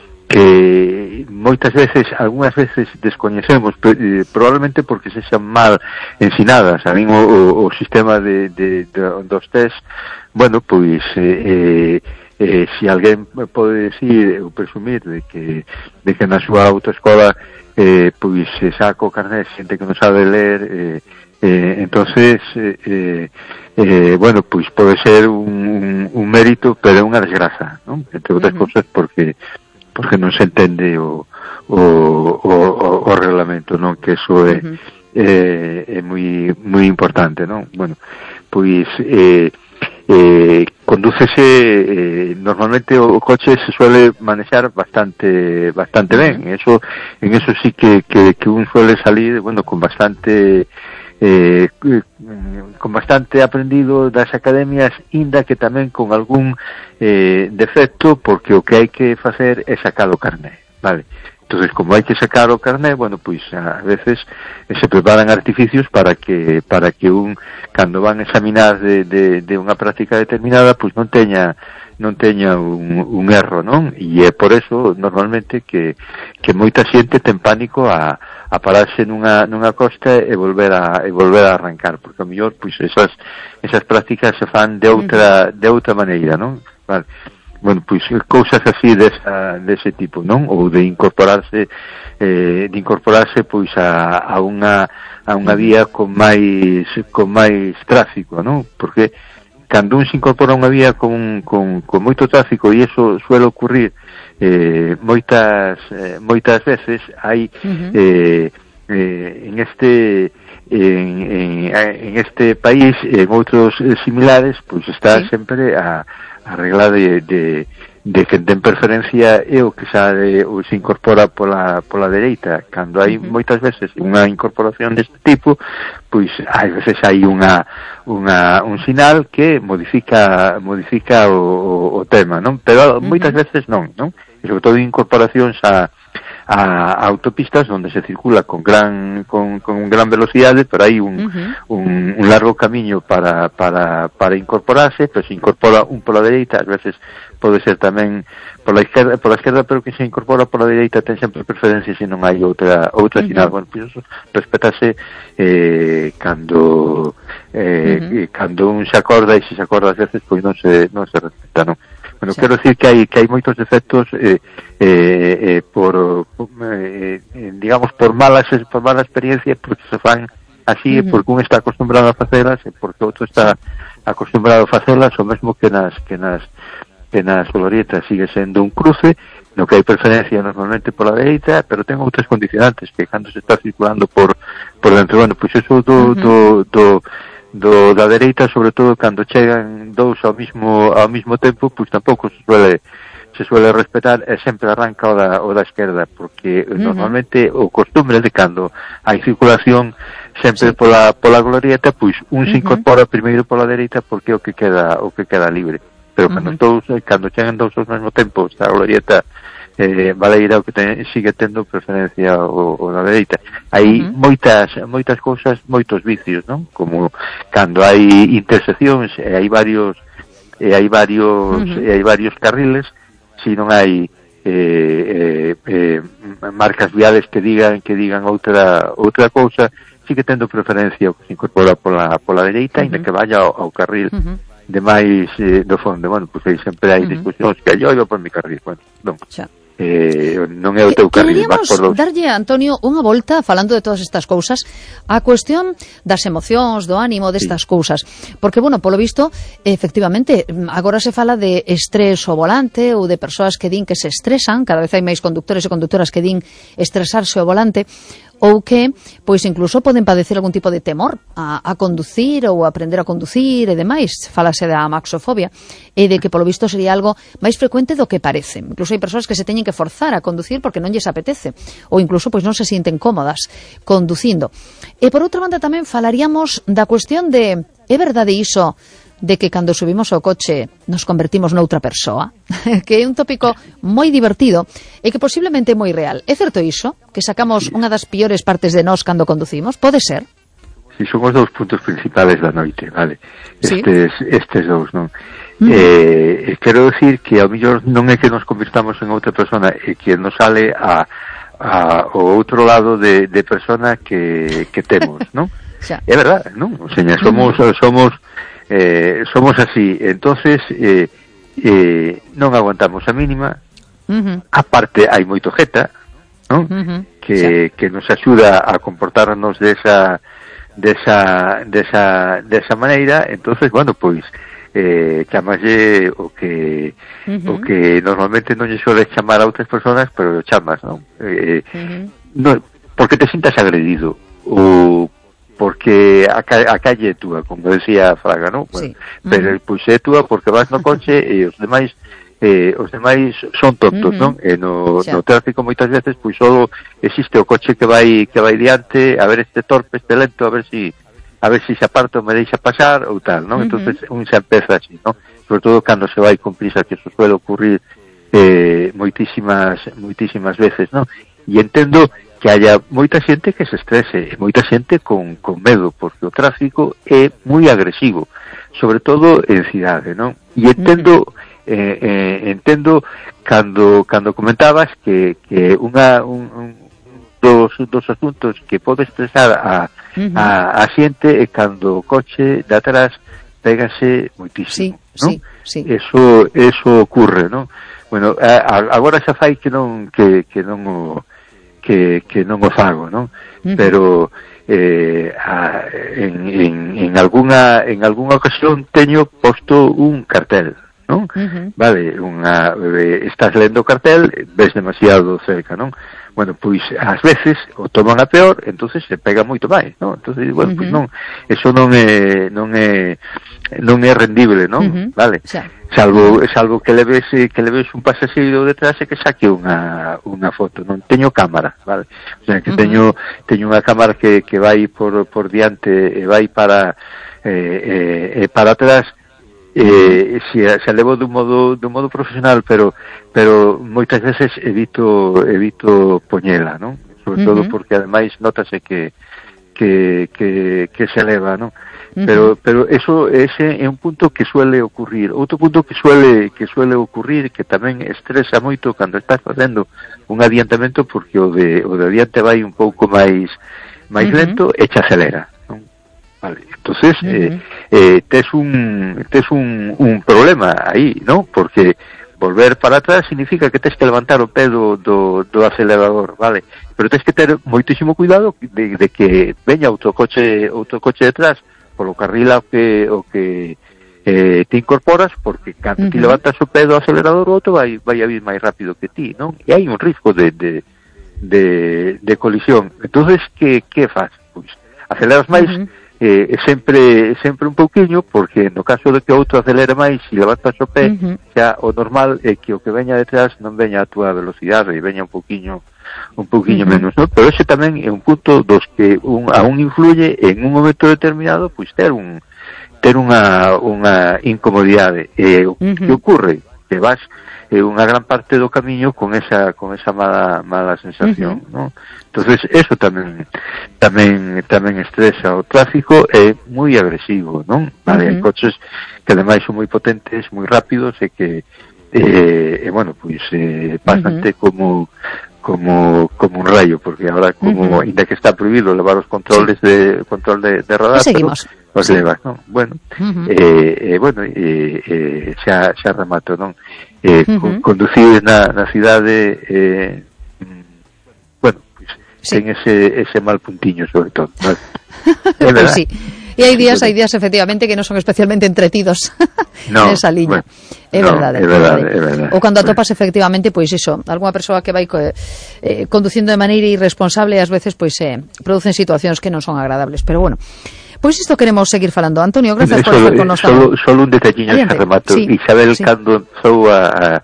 que moitas veces, algunhas veces descoñecemos, eh, probablemente porque se xan mal ensinadas. A min o, o sistema de, de, de dos test, bueno, pois eh, eh, si alguén pode decir ou presumir de que de que na súa autoescola eh, pois se saca o carné xente que non sabe ler, eh, eh, entonces eh, eh, bueno, pois pode ser un, un, un mérito, pero é unha desgraza, non? Entre outras uh-huh. cousas porque porque non se entende o, o, o, o reglamento, non? Que eso é, uh-huh. é, é moi, moi importante, non? Bueno, pois eh, eh, condúcese eh, normalmente o coche se suele manejar bastante bastante ben, uh-huh. eso, en eso sí que, que, que un suele salir, bueno, con bastante eh, con bastante aprendido das academias, inda que tamén con algún eh, defecto, porque o que hai que facer é sacar o carné, vale? Entonces, como hai que sacar o carné, bueno, pois a veces eh, se preparan artificios para que para que un, cando van a examinar de, de, de unha práctica determinada, pois non teña non teña un, un erro, non? E é por eso, normalmente, que, que moita xente ten pánico a, a pararse nunha, nunha costa e volver a, e volver a arrancar, porque a mellor, pois, esas, esas prácticas se fan de outra, de outra maneira, non? Vale. Bueno, pois, cousas así desa, dese tipo, non? Ou de incorporarse, eh, de incorporarse, pois, a, a unha, a unha vía con máis, con máis tráfico, non? Porque, cando un se incorpora a unha vía con, con, con moito tráfico, e iso suele ocurrir eh, moitas eh, moitas veces, hai uh-huh. eh, eh, en este en, en, en este país, en outros eh, similares, pois está sí. sempre a, a regla de, de, de que ten preferencia é o que sabe ou se incorpora pola, pola dereita. Cando hai uh-huh. moitas veces unha incorporación deste tipo, pois hai veces hai unha, unha un sinal que modifica modifica o, o, o tema, non? Pero uh-huh. moitas veces non, non? E sobre todo incorporacións a a autopistas onde se circula con gran con, con gran velocidade, pero hai un, uh-huh. un, un largo camiño para, para, para incorporarse, pero se incorpora un pola dereita, ás veces pode ser tamén pola esquerda, pola esquerda, pero que se incorpora pola dereita ten sempre preferencia se non hai outra outra uh-huh. sinal. Bueno, pois eso respetase eh, cando eh, uh-huh. cando un se acorda, e se se acorda ás veces, pois non se non se respeta, non? Bueno, sí. Quero decir que hai que hai moitos defectos eh, eh, eh, por, eh, digamos, por malas por mala experiencia, porque se fan así, uh-huh. porque un está acostumbrado a facelas e porque outro está acostumbrado a facelas, o mesmo que nas que nas que nas glorietas sigue sendo un cruce, no que hai preferencia normalmente pola dereita, pero ten outras condicionantes que cando se está circulando por por dentro, bueno, pois eso do, uh-huh. do, do do da dereita, sobre todo cando chegan dous ao mismo ao mismo tempo, pois tampouco se suele se suele respetar, e sempre arranca o da, o da esquerda, porque uh-huh. normalmente o costumbre de cando hai circulación sempre sí. pola pola glorieta, pois un uh-huh. se incorpora primeiro pola dereita porque é o que queda o que queda libre. Pero uh-huh. cando dous cando chegan dous ao mesmo tempo, esta glorieta eh, Valeira o que ten, sigue tendo preferencia o, o da dereita. Hai uh-huh. moitas moitas cousas, moitos vicios, non? Como cando hai interseccións e hai varios e hai varios uh-huh. e hai varios carriles, se non hai eh, eh, eh, marcas viales que digan que digan outra outra cousa, sigue tendo preferencia o que se incorpora pola pola dereita, uh-huh. ainda que vaya ao, ao carril uh-huh. de máis eh, do fondo. Bueno, pois aí sempre hai uh-huh. discusións que yo iba por mi carril, bueno, non. Xa. eh, non é o teu carril, vas por los... darlle, Antonio, unha volta falando de todas estas cousas a cuestión das emocións, do ánimo destas sí. cousas, porque, bueno, polo visto efectivamente, agora se fala de estrés ao volante ou de persoas que din que se estresan, cada vez hai máis conductores e conductoras que din estresarse ao volante, ou que, pois, incluso poden padecer algún tipo de temor a, a conducir ou a aprender a conducir e demais. Falase da amaxofobia e de que, polo visto, sería algo máis frecuente do que parece. Incluso hai persoas que se teñen que forzar a conducir porque non lles apetece ou incluso, pois, non se sienten cómodas conducindo. E, por outra banda, tamén falaríamos da cuestión de, é verdade iso de que cando subimos ao coche nos convertimos noutra persoa, que é un tópico moi divertido e que posiblemente é moi real. É certo iso? Que sacamos unha das piores partes de nós cando conducimos? Pode ser? Si, son os dous puntos principales da noite, vale? ¿Sí? Estes, estes dous, non? Mm. Eh, quero decir que ao mellor non é que nos convirtamos en outra persona, é que nos sale a, a, o outro lado de, de persona que, que temos, non? É verdade, non? O sea, somos, mm. somos Eh, somos así, entonces eh, eh, non aguantamos a mínima. Uh-huh. Aparte hai moito jeta, non? Uh-huh. que, sí. que nos axuda a comportarnos desa desa desa desa maneira. Entonces, bueno, pois eh, chamalle o que uh-huh. o que normalmente non lle soles chamar a outras personas, pero chamas, non? Eh, uh-huh. no, porque te sintas agredido ou porque a, ca a calle é túa, como decía Fraga, non? Bueno, sí. Pero uh -huh. pois é túa porque vas no coche e os demais eh, os demais son tontos, uh -huh. non? E no, no tráfico moitas veces pois só existe o coche que vai que vai diante, a ver este torpe, este lento, a ver si a ver si se aparta ou me deixa pasar ou tal, non? Uh -huh. Entonces un se empeza así, non? Sobre todo cando se vai con prisa, que eso suele ocurrir eh, moitísimas moitísimas veces, non? E entendo que haya moita xente que se estrese e moita xente con, con medo, porque o tráfico é moi agresivo, sobre todo en cidade, non? E entendo eh, eh, entendo cando cando comentabas que, que unha un, un dos, dos asuntos que pode estresar a, uh-huh. a, a xente é cando o coche de atrás pégase moitísimo, sí, non? Sí, sí. Eso, eso ocurre, non? Bueno, a, agora xa fai que non que, que non o que, que non o fago, non? Uh-huh. Pero eh, a, en, en, en alguna en algunha ocasión teño posto un cartel, non? Uh-huh. Vale, unha, eh, estás lendo o cartel, ves demasiado cerca, non? Bueno, pois ás veces o toman a peor, entonces se pega moito máis, non? Entonces, bueno, uh-huh. pois non, eso non é non é non é rendible, non? Uh-huh. Vale. Sí. Salvo salvo que leves que leves un pasaxeiro detrás e que saque unha unha foto, non teño cámara, vale? O sea, que uh-huh. teño teño unha cámara que que vai por por diante e vai para eh eh para atrás. Eh, se, se levo dun modo dun modo profesional, pero pero moitas veces evito evito poñela, non? Sobre uh-huh. todo porque ademais notase que que que que se eleva, non? Uh-huh. Pero pero eso ese é un punto que suele ocurrir. Outro punto que suele que suele ocurrir, que tamén estresa moito cando estás facendo un adiantamento, porque o de o de adiante vai un pouco máis máis uh-huh. lento e che acelera. Vale, entonces uh-huh. eh, eh, tes un tes un, un problema aí, ¿no? Porque volver para atrás significa que tes que levantar o pé do, do, do acelerador, vale? Pero tes que ter moitísimo cuidado de, de que veña outro coche outro coche detrás polo carril ao que o que eh, te incorporas, porque cando uh-huh. ti levantas o pé do acelerador, o outro vai vai a vir máis rápido que ti, non? E hai un risco de de de, de colisión. Entonces que que faz? Pois aceleras máis uh-huh. Eh, sempre sempre un pouquiño, porque no caso de que outro acelere máis e levantas o pé, uh-huh. xa o normal é que o que veña detrás non veña a túa velocidade e veña un pouquiño un pouquiño uh-huh. menos, ¿no? Pero ese tamén é un punto dos que un, a un influye en un momento determinado, pois ter un ter unha unha incomodidade. E o uh-huh. que ocorre? Que vas eh, unha gran parte do camiño con esa con esa mala mala sensación, uh-huh. ¿no? Entonces eso tamén tamén tamén estresa. O tráfico é moi agresivo, non? Vale, uh-huh. hai coches que ademais son moi potentes, moi rápidos e que eh, e bueno, pois eh, pasante uh-huh. como como como un rayo, porque ahora como uh-huh. ainda que está prohibido levar os controles de control de, de radar, seguimos. Pero, os leva, non? Bueno, uh-huh. eh, eh, bueno, eh, eh, xa, xa remato, non? Eh, uh-huh. con, conducir na, na cidade, eh, bueno, pues, sí. ten ese, ese mal puntiño, sobre todo, ¿no? É verdad. Pues sí. Y hay días, hay días efectivamente que no son especialmente entretidos no, en esa línea. Bueno, é no, verdade, é verdade, é verdade. O cando atopas efectivamente, pois iso, algunha persoa que vai eh, conducindo de maneira irresponsable, ás veces pois eh, producen situacións que non son agradables, pero bueno. Pois isto queremos seguir falando. Antonio, gracias por estar con nosotros. Solo, solo un detalliño que remato. Sí, Isabel, sí. cando empezou a,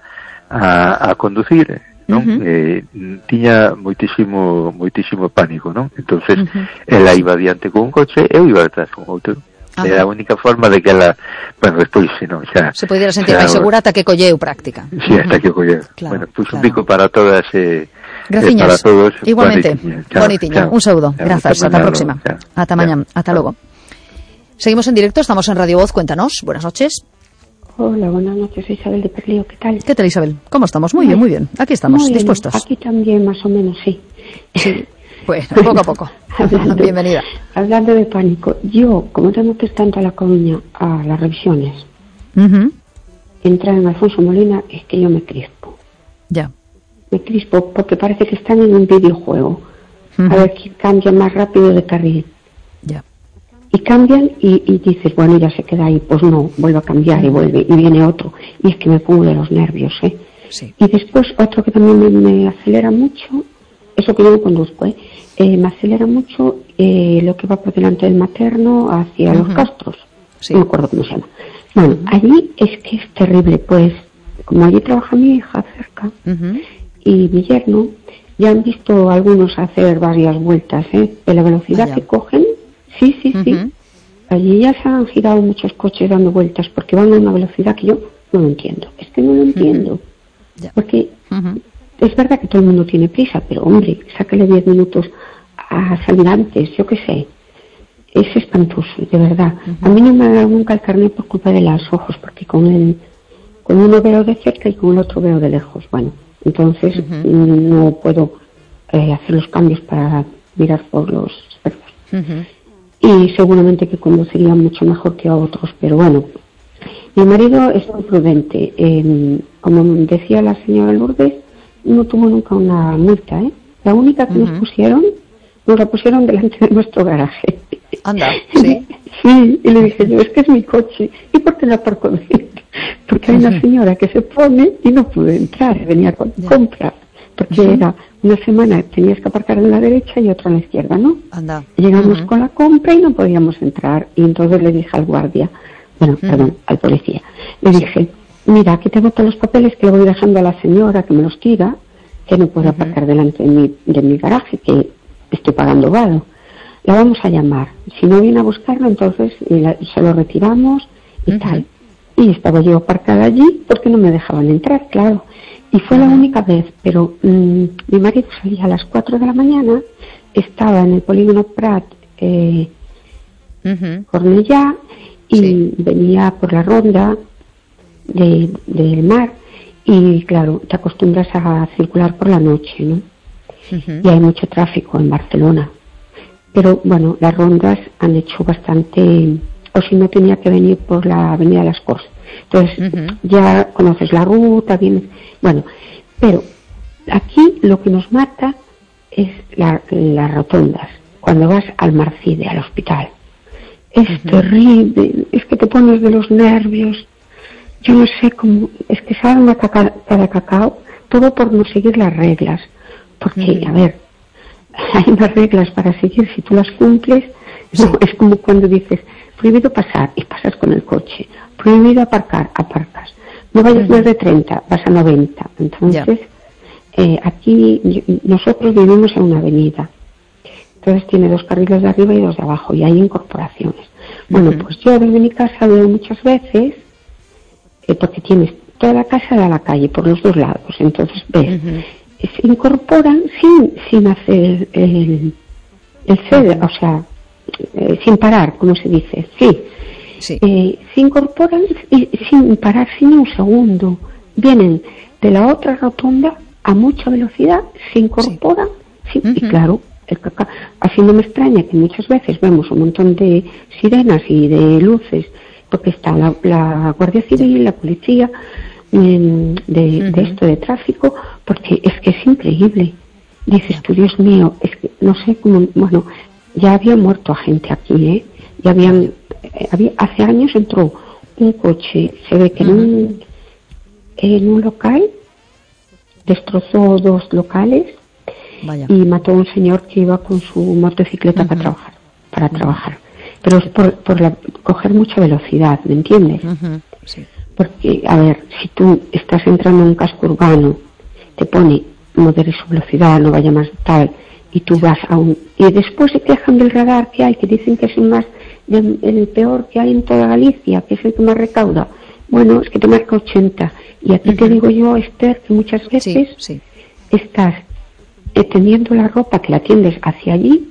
a, a conducir, non? Uh-huh. Eh, tiña moitísimo moitísimo pánico, non? Entonces, uh-huh. ela iba adiante con un coche, eu iba detrás con outro. Ajá. Era a única forma de que ela, bueno, despois, non, xa se podera sentir máis segura ata que colleu práctica. Si, sí, hasta que colleu. Claro, bueno, pues claro. Un pico para todas eh, Graciñas. Eh, para todos. Igualmente. Bonitiña. Un saludo. Chao. Gracias. Hasta la próxima. Chao. Hasta mañana. Hasta luego. Seguimos en directo, estamos en Radio Voz, cuéntanos. Buenas noches. Hola, buenas noches, Isabel de Perlío, ¿qué tal? ¿Qué tal, Isabel? ¿Cómo estamos? Muy bien, muy bien. Aquí estamos, muy dispuestos. Bien. Aquí también, más o menos, sí. Sí, bueno, poco a poco. hablando, Bienvenida. Hablando de pánico, yo, como tengo que ir tanto a La Coruña a las revisiones, uh-huh. entrar en Alfonso Molina es que yo me crispo. Ya. Me crispo porque parece que están en un videojuego. Uh-huh. A ver quién cambia más rápido de carril. Ya. Y cambian y, y dices, bueno, ya se queda ahí. Pues no, vuelve a cambiar y vuelve, y viene otro. Y es que me pongo de los nervios, ¿eh? Sí. Y después otro que también me, me acelera mucho, eso que yo no conduzco, ¿eh? eh me acelera mucho eh, lo que va por delante del materno hacia uh-huh. los Castros. Sí. No me acuerdo cómo se llama. Bueno, uh-huh. allí es que es terrible, pues, como allí trabaja mi hija cerca, uh-huh. y mi yerno, ya han visto algunos hacer varias vueltas, ¿eh? De la velocidad Allá. que cogen. Sí, sí, sí. Uh-huh. Allí ya se han girado muchos coches dando vueltas porque van a una velocidad que yo no lo entiendo. Es que no lo entiendo. Uh-huh. Porque uh-huh. es verdad que todo el mundo tiene prisa, pero hombre, sácale diez minutos a salir antes, yo qué sé. Es espantoso, de verdad. Uh-huh. A mí no me ha dado nunca el carnet por culpa de los ojos, porque con el, con uno veo de cerca y con el otro veo de lejos. Bueno, entonces uh-huh. no puedo eh, hacer los cambios para mirar por los espejos. Uh-huh. Y seguramente que conduciría mucho mejor que a otros, pero bueno, mi marido es muy prudente. Eh, como decía la señora Lourdes, no tuvo nunca una multa, ¿eh? La única que uh-huh. nos pusieron, nos la pusieron delante de nuestro garaje. Anda, sí. Sí, y le dije yo, es que es mi coche. ¿Y por qué la aparco dentro? Porque hay uh-huh. una señora que se pone y no pude entrar, venía con yeah. compra. Porque uh-huh. era una semana, tenías que aparcar en la derecha y otra en la izquierda, ¿no? Anda. Llegamos uh-huh. con la compra y no podíamos entrar. Y entonces le dije al guardia, bueno, uh-huh. perdón, al policía, le dije, mira, aquí tengo todos los papeles que le voy dejando a la señora que me los tira, que no puedo uh-huh. aparcar delante de mi, de mi garaje, que estoy pagando vado. La vamos a llamar. Si no viene a buscarlo, entonces la, se lo retiramos y uh-huh. tal. Y estaba yo aparcada allí porque no me dejaban entrar, claro. Y fue uh-huh. la única vez, pero mmm, mi marido salía a las cuatro de la mañana, estaba en el polígono Prat, eh, uh-huh. Cornellá, y sí. venía por la ronda de, del mar, y claro, te acostumbras a circular por la noche, ¿no? Uh-huh. Y hay mucho tráfico en Barcelona. Pero bueno, las rondas han hecho bastante, o si no tenía que venir por la avenida de las Corts. Entonces, uh-huh. ya conoces la ruta, vienes, bueno, pero aquí lo que nos mata es la, las rotondas, cuando vas al Marcide, al hospital. Es uh-huh. terrible, es que te pones de los nervios, yo no sé cómo, es que saben a caca, cada cacao, todo por no seguir las reglas, porque, uh-huh. a ver, hay unas reglas para seguir, si tú las cumples, sí. no, es como cuando dices, prohibido pasar, y pasas con el coche. Prohibido aparcar, aparcas. No vayas uh-huh. más de treinta, vas a noventa. Entonces, yeah. eh, aquí nosotros vivimos en una avenida. Entonces tiene dos carriles de arriba y dos de abajo, y hay incorporaciones. Uh-huh. Bueno, pues yo desde mi casa veo muchas veces, eh, porque tienes toda la casa da a la calle, por los dos lados. Entonces ves, uh-huh. se incorporan sin, sin hacer el, el ceder, uh-huh. o sea, eh, sin parar, como se dice, sí. Sí. Eh, se incorporan y, sin parar, sin un segundo. Vienen de la otra rotonda a mucha velocidad, se incorporan, sí. Sí, uh-huh. y claro, el cacao. Así no me extraña que muchas veces vemos un montón de sirenas y de luces, porque está la, la Guardia Civil, la policía, eh, de, uh-huh. de esto de tráfico, porque es que es increíble. Dices tú, Dios mío, es que no sé cómo, bueno, ya había muerto a gente aquí, ¿eh? Ya habían, eh, había, hace años entró un coche, se ve que uh-huh. en un, en un local, destrozó dos locales. Vaya. Y mató a un señor que iba con su motocicleta uh-huh. para trabajar, para uh-huh. trabajar. Pero es por, por la, coger mucha velocidad, ¿me entiendes? Uh-huh. Sí. Porque, a ver, si tú estás entrando en un casco urbano, te pone modere su velocidad, no vaya más tal, y tú vas a un... Y después se quejan del radar que hay, que dicen que es el más, el peor que hay en toda Galicia, que es el que más recauda. Bueno, es que te marca ochenta. Y aquí uh-huh. te digo yo, Esther, que muchas veces sí, sí. estás tendiendo la ropa, que la tiendes hacia allí,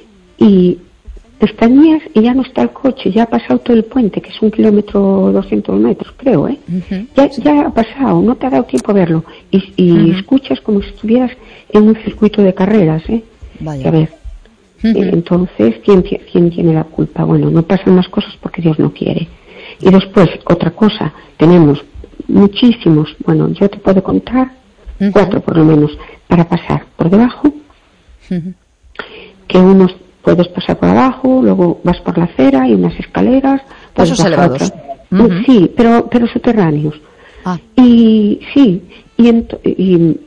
y pestañeas y ya no está el coche, ya ha pasado todo el puente, que es un kilómetro doscientos metros, creo, ¿eh? Uh-huh. Ya, ya ha pasado, no te ha dado tiempo a verlo. Y, y uh-huh. escuchas como si estuvieras en un circuito de carreras, ¿eh? Vaya. A ver, uh-huh. eh, entonces, ¿quién, ¿quién tiene la culpa? Bueno, no pasan más cosas porque Dios no quiere. Y después, otra cosa, tenemos muchísimos, bueno, yo te puedo contar, uh-huh. cuatro por lo menos, para pasar por debajo, uh-huh. que unos puedes pasar por abajo, luego vas por la acera, hay unas escaleras, pasos elevados. Uh-huh. Sí, pero pero subterráneos. Ah. Y sí, y, ent- y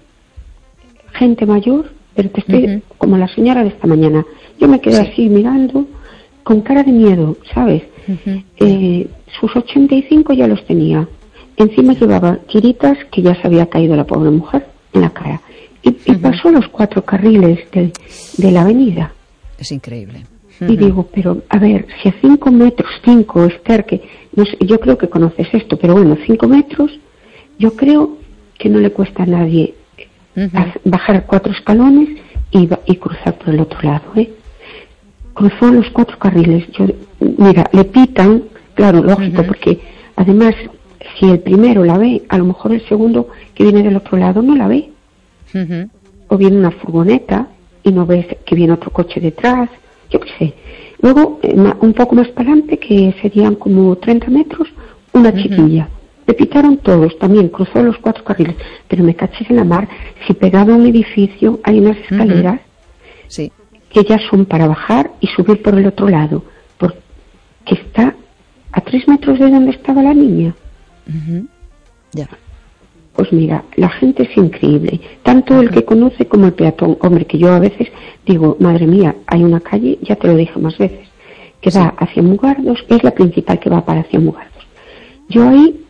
gente mayor, pero te estoy uh-huh. como la señora de esta mañana. Yo me quedé sí. así mirando, con cara de miedo, ¿sabes? Uh-huh. Eh, sus ochenta y cinco ya los tenía. Encima llevaba tiritas que ya se había caído la pobre mujer en la cara. Y, y uh-huh. pasó los cuatro carriles de, de la avenida. Es increíble. Uh-huh. Y digo, pero a ver, si a cinco metros, cinco, Esther, que no sé, yo creo que conoces esto, pero bueno, cinco metros, yo creo que no le cuesta a nadie uh-huh. a bajar cuatro escalones y, y cruzar por el otro lado, ¿eh? Cruzó los cuatro carriles. Yo, mira, le pitan, claro, lógico, uh-huh. porque además, si el primero la ve, a lo mejor el segundo que viene del otro lado no la ve. Uh-huh. O viene una furgoneta y no ves que viene otro coche detrás, yo qué sé. Luego, un poco más para adelante, que serían como treinta metros, una uh-huh. chiquilla. Le pitaron todos, también cruzó los cuatro carriles, pero me caché en la mar. Si pegaba a un edificio, hay unas escaleras uh-huh. sí. que ya son para bajar y subir por el otro lado, porque está a tres metros de donde estaba la niña. Uh-huh. Ya. Pues mira, la gente es increíble, tanto uh-huh. el que conoce como el peatón. Hombre, que yo a veces digo, madre mía, hay una calle, ya te lo dije más veces, que sí. va hacia Mugardos, es la principal que va para hacia Mugardos. Yo ahí,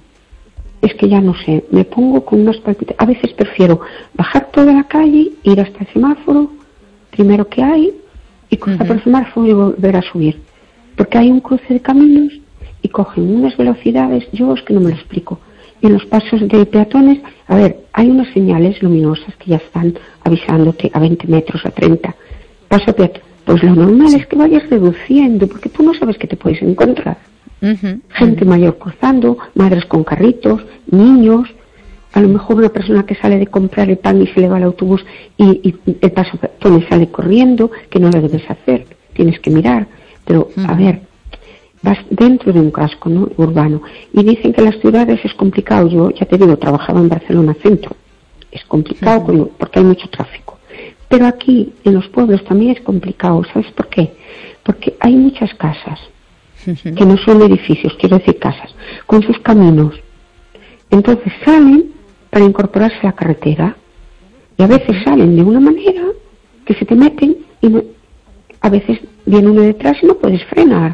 es que ya no sé, me pongo con unas palpitaciones. A veces prefiero bajar toda la calle, ir hasta el semáforo, primero que hay, y cruzar uh-huh. por el semáforo y volver a subir. Porque hay un cruce de caminos y cogen unas velocidades, yo es que no me lo explico. Y en los pasos de peatones, a ver, hay unas señales luminosas que ya están avisándote a veinte metros, a treinta. Paso peatón. Pues lo normal es que vayas reduciendo, porque tú no sabes qué te puedes encontrar. Uh-huh. Gente uh-huh. mayor cruzando, madres con carritos, niños, a lo mejor una persona que sale de comprar el pan y se le va al autobús y, y el paso peatón sale corriendo, que no lo debes hacer, tienes que mirar. Pero, uh-huh. a ver, vas dentro de un casco, ¿no?, urbano, y dicen que en las ciudades es complicado. Yo ya te digo, trabajaba en Barcelona centro, es complicado uh-huh. porque hay mucho tráfico, pero aquí en los pueblos también es complicado. ¿Sabes por qué? Porque hay muchas casas uh-huh. que no son edificios, quiero decir casas con sus caminos, entonces salen para incorporarse a la carretera y a veces uh-huh. salen de una manera que se te meten y no, a veces viene uno detrás y no puedes frenar.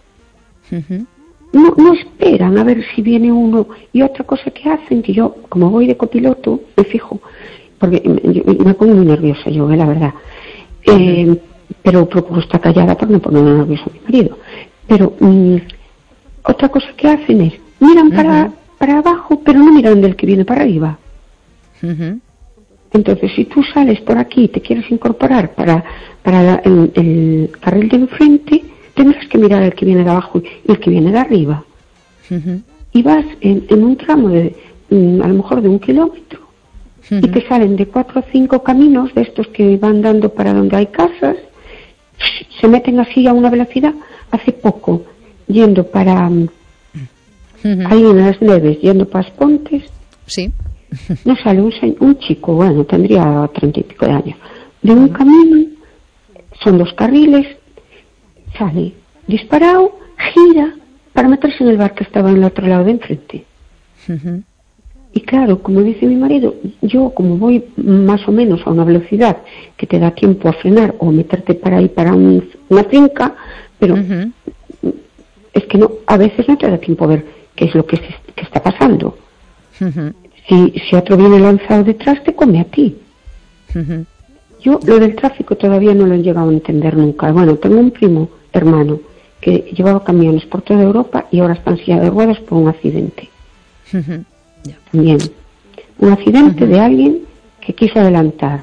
Uh-huh. No, no esperan a ver si viene uno. Y otra cosa que hacen, que yo, como voy de copiloto, me fijo, porque me, me pongo muy nerviosa yo, eh, la verdad. Uh-huh. Eh, pero procuro estar callada por no poner nervioso a mi marido. Pero mm, otra cosa que hacen es, miran uh-huh. para, para abajo, pero no miran del que viene para arriba. Uh-huh. Entonces, si tú sales por aquí y te quieres incorporar para, para la, el, el carril de enfrente, tendrás que mirar el que viene de abajo y el que viene de arriba. Uh-huh. Y vas en, en un tramo de, um, a lo mejor de un kilómetro, uh-huh. y te salen de cuatro o cinco caminos de estos que van dando para donde hay casas, se meten así a una velocidad. Hace poco, yendo para uh-huh. ahí en las Neves, yendo para Aspontes, sí. nos sale un, un chico, bueno, tendría treinta y pico de años, de un uh-huh. camino, son dos carriles, sale disparado, gira para meterse en el bar que estaba en el otro lado de enfrente. Uh-huh. Y claro, como dice mi marido, yo como voy más o menos a una velocidad que te da tiempo a frenar o meterte para ahí para un, una finca, pero uh-huh. es que no, a veces no te da tiempo a ver qué es lo que, se, que está pasando. Uh-huh. Si, si otro viene lanzado detrás, te come a ti. Uh-huh. Yo lo del tráfico todavía no lo he llegado a entender nunca. Bueno, tengo un primo hermano que llevaba camiones por toda Europa y ahora está en silla de ruedas por un accidente. Uh-huh. Yeah. También un accidente uh-huh. de alguien que quiso adelantar.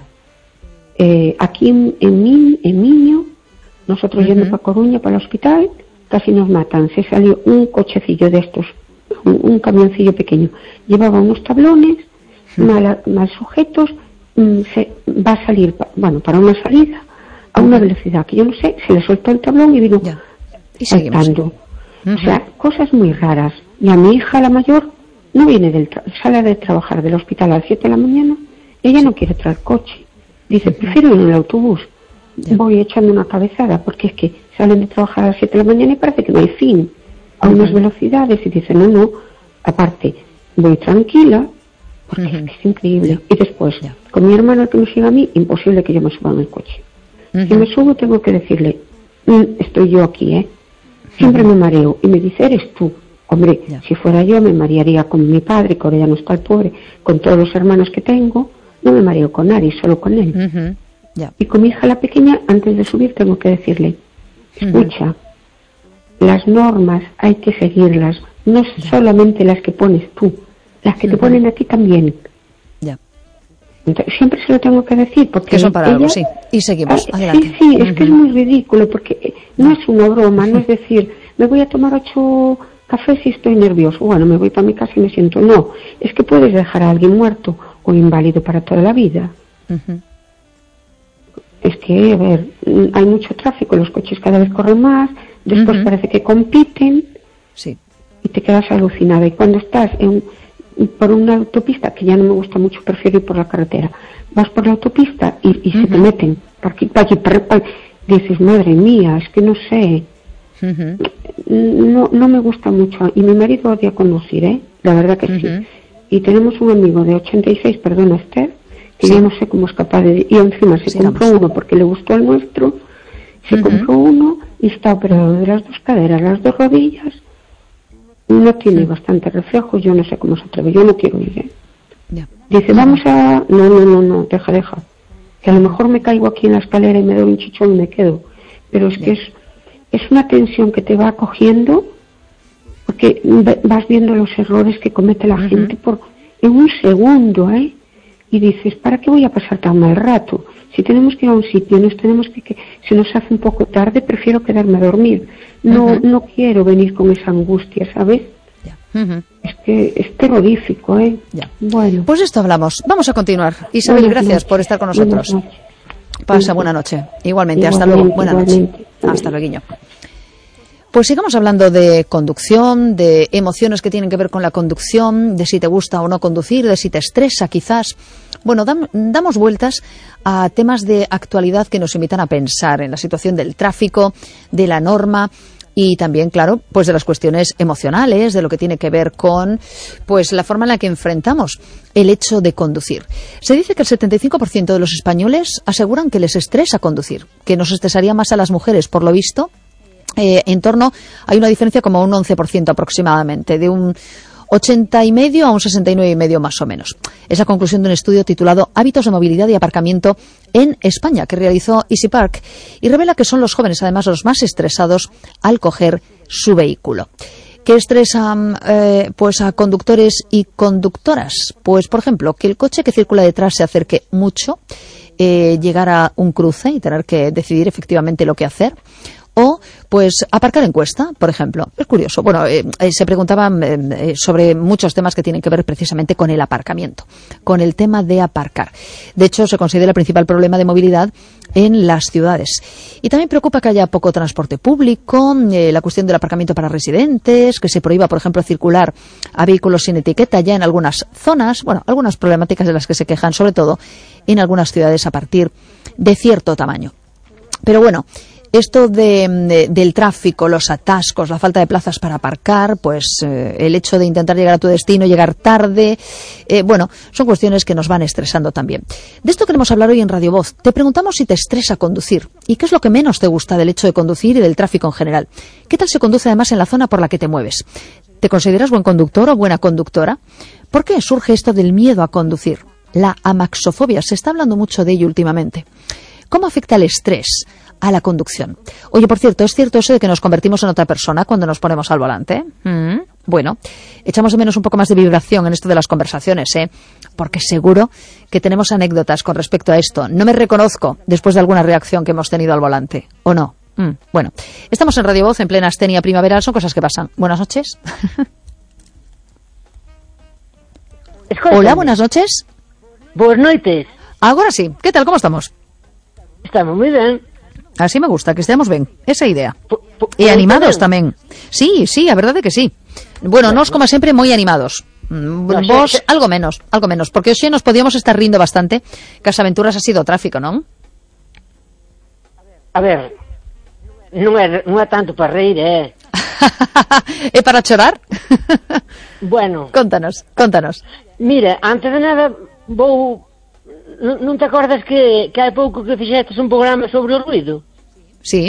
Eh, aquí en, en, Min, en Miño, nosotros uh-huh. yendo para Coruña, para el hospital, casi nos matan. Se salió un cochecillo de estos, un, un camioncillo pequeño. Llevaba unos tablones uh-huh. mal, mal sujetos. Mm, se va a salir, bueno, para una salida a una uh-huh. velocidad que yo no sé, se le soltó el tablón y vino yeah. y saltando. Uh-huh. O sea, cosas muy raras. Y a mi hija, la mayor, no viene del tra- sale de trabajar del hospital a las siete de la mañana, ella no quiere traer coche. Dice, uh-huh. prefiero ir en el autobús. Yeah. Voy echando una cabezada, porque es que salen de trabajar a las siete de la mañana y parece que no hay fin. A uh-huh. unas velocidades, y dice, no, no, aparte, voy tranquila, porque uh-huh. es, que es increíble. Yeah. Y después, yeah. con mi hermano, el que me sigue a mí, imposible que yo me suba en el coche. Uh-huh. Si me subo, tengo que decirle, mm, estoy yo aquí, ¿eh? Siempre uh-huh. me mareo. Y me dice, eres tú. Hombre, yeah. si fuera yo, me marearía con mi padre, que ahora ya no está el pobre, con todos los hermanos que tengo. No me mareo con nadie, solo con él. Uh-huh. Yeah. Y con mi hija la pequeña, antes de subir, tengo que decirle, escucha, uh-huh. las normas hay que seguirlas, no yeah. solamente las que pones tú, las que uh-huh. te ponen a ti también. Yeah. Entonces, siempre se lo tengo que decir, porque que son para ella, algo, sí. Y seguimos, ah, adelante. Sí, sí, uh-huh. es que es muy ridículo, porque no es una broma, no es decir, me voy a tomar ocho cafés si estoy nervioso, bueno, me voy para mi casa y me siento, no, es que puedes dejar a alguien muerto o inválido para toda la vida. Uh-huh. Es que, a ver, hay mucho tráfico, los coches cada vez corren más, después uh-huh. parece que compiten sí. y te quedas alucinada. Y cuando estás en, por una autopista, que ya no me gusta mucho, prefiero ir por la carretera, vas por la autopista y, y uh-huh. se te meten, para aquí, para aquí, para aquí, dices, madre mía, es que no sé, uh-huh. no, no me gusta mucho. Y mi marido odia conducir, ¿eh? La verdad que uh-huh. sí. Y tenemos un amigo de ochenta y seis, perdona Esther, que sí. yo no sé cómo es capaz de... Y encima se sí, compró vamos. uno porque le gustó el nuestro, se uh-huh. compró uno y está operado de las dos caderas, las dos rodillas, no tiene uh-huh. bastante reflejo, yo no sé cómo se atreve, yo no quiero ir, ¿eh? Yeah. Dice, uh-huh. vamos a... No, no, no, no, deja, deja, que a lo mejor me caigo aquí en la escalera y me doy un chichón y me quedo, pero es yeah. que es, es una tensión que te va cogiendo, porque vas viendo los errores que comete la uh-huh. gente por en un segundo, ¿eh? Y dices, ¿para qué voy a pasar tan mal rato? Si tenemos que ir a un sitio, nos tenemos que, que se nos hace un poco tarde, prefiero quedarme a dormir. No, uh-huh. no quiero venir con esa angustia, ¿sabes? Yeah. Uh-huh. Es que es terrorífico, ¿eh? Yeah. Bueno. Pues esto hablamos. Vamos a continuar. Isabel, Buenas gracias noches. por estar con nosotros. Buenas Pasa buena noche. Igualmente, igualmente hasta luego. Buena igualmente. noche. Hasta luego. Pues sigamos hablando de conducción, de emociones que tienen que ver con la conducción, de si te gusta o no conducir, de si te estresa quizás. Bueno, dam, damos vueltas a temas de actualidad que nos invitan a pensar en la situación del tráfico, de la norma y también, claro, pues de las cuestiones emocionales, de lo que tiene que ver con pues la forma en la que enfrentamos el hecho de conducir. Se dice que el setenta y cinco por ciento de los españoles aseguran que les estresa conducir, que nos estresaría más a las mujeres, por lo visto. Eh, en torno, hay una diferencia como un once por ciento aproximadamente, de un ochenta y medio a un sesenta y nueve y medio más o menos. Es la conclusión de un estudio titulado Hábitos de movilidad y aparcamiento en España, que realizó Easy Park, y revela que son los jóvenes además los más estresados al coger su vehículo. ¿Qué estresa eh, pues a conductores y conductoras? Pues, por ejemplo, que el coche que circula detrás se acerque mucho, eh, llegar a un cruce y tener que decidir efectivamente lo que hacer. O, pues Pues aparcar en cuesta, por ejemplo. Es curioso. Bueno, eh, eh, se preguntaban eh, sobre muchos temas que tienen que ver precisamente con el aparcamiento, con el tema de aparcar. De hecho, se considera el principal problema de movilidad en las ciudades. Y también preocupa que haya poco transporte público, eh, la cuestión del aparcamiento para residentes, que se prohíba, por ejemplo, circular a vehículos sin etiqueta ya en algunas zonas. Bueno, algunas problemáticas de las que se quejan, sobre todo en algunas ciudades a partir de cierto tamaño. Pero bueno, esto de, de, del tráfico, los atascos, la falta de plazas para aparcar, pues eh, el hecho de intentar llegar a tu destino, llegar tarde, eh, bueno, son cuestiones que nos van estresando también. De esto queremos hablar hoy en Radio Voz. Te preguntamos si te estresa conducir y qué es lo que menos te gusta del hecho de conducir y del tráfico en general. ¿Qué tal se conduce además en la zona por la que te mueves? ¿Te consideras buen conductor o buena conductora? ¿Por qué surge esto del miedo a conducir? La amaxofobia, se está hablando mucho de ello últimamente. ¿Cómo afecta el estrés a la conducción? Oye, por cierto, ¿es cierto eso de que nos convertimos en otra persona cuando nos ponemos al volante? Mm, bueno, echamos de menos un poco más de vibración en esto de las conversaciones, ¿eh? Porque seguro que tenemos anécdotas con respecto a esto. No me reconozco después de alguna reacción que hemos tenido al volante, ¿o no? Mm, bueno, estamos en Radio Voz, en plena astenia primaveral, son cosas que pasan. Buenas noches. Escúchame. Hola, buenas noches. Buenas noites. Agora sí, que tal, como estamos? Estamos moi ben. Así me gusta, que estemos ben, esa idea. Po, po, E animados tamén. Sí, sí, a verdade que sí. Bueno, nós como sempre moi animados. Mm, No, Vos xe, xe. algo menos, algo menos, porque hoxe nos podíamos estar rindo bastante que as aventuras ha sido tráfico, non? A ver, non é, non é tanto para reír, eh. E para chorar? Bueno, Contanos, contanos. mira, antes de nada vou... Non, non te acordas que, que hai pouco que fixestes un programa sobre o ruido? Sí,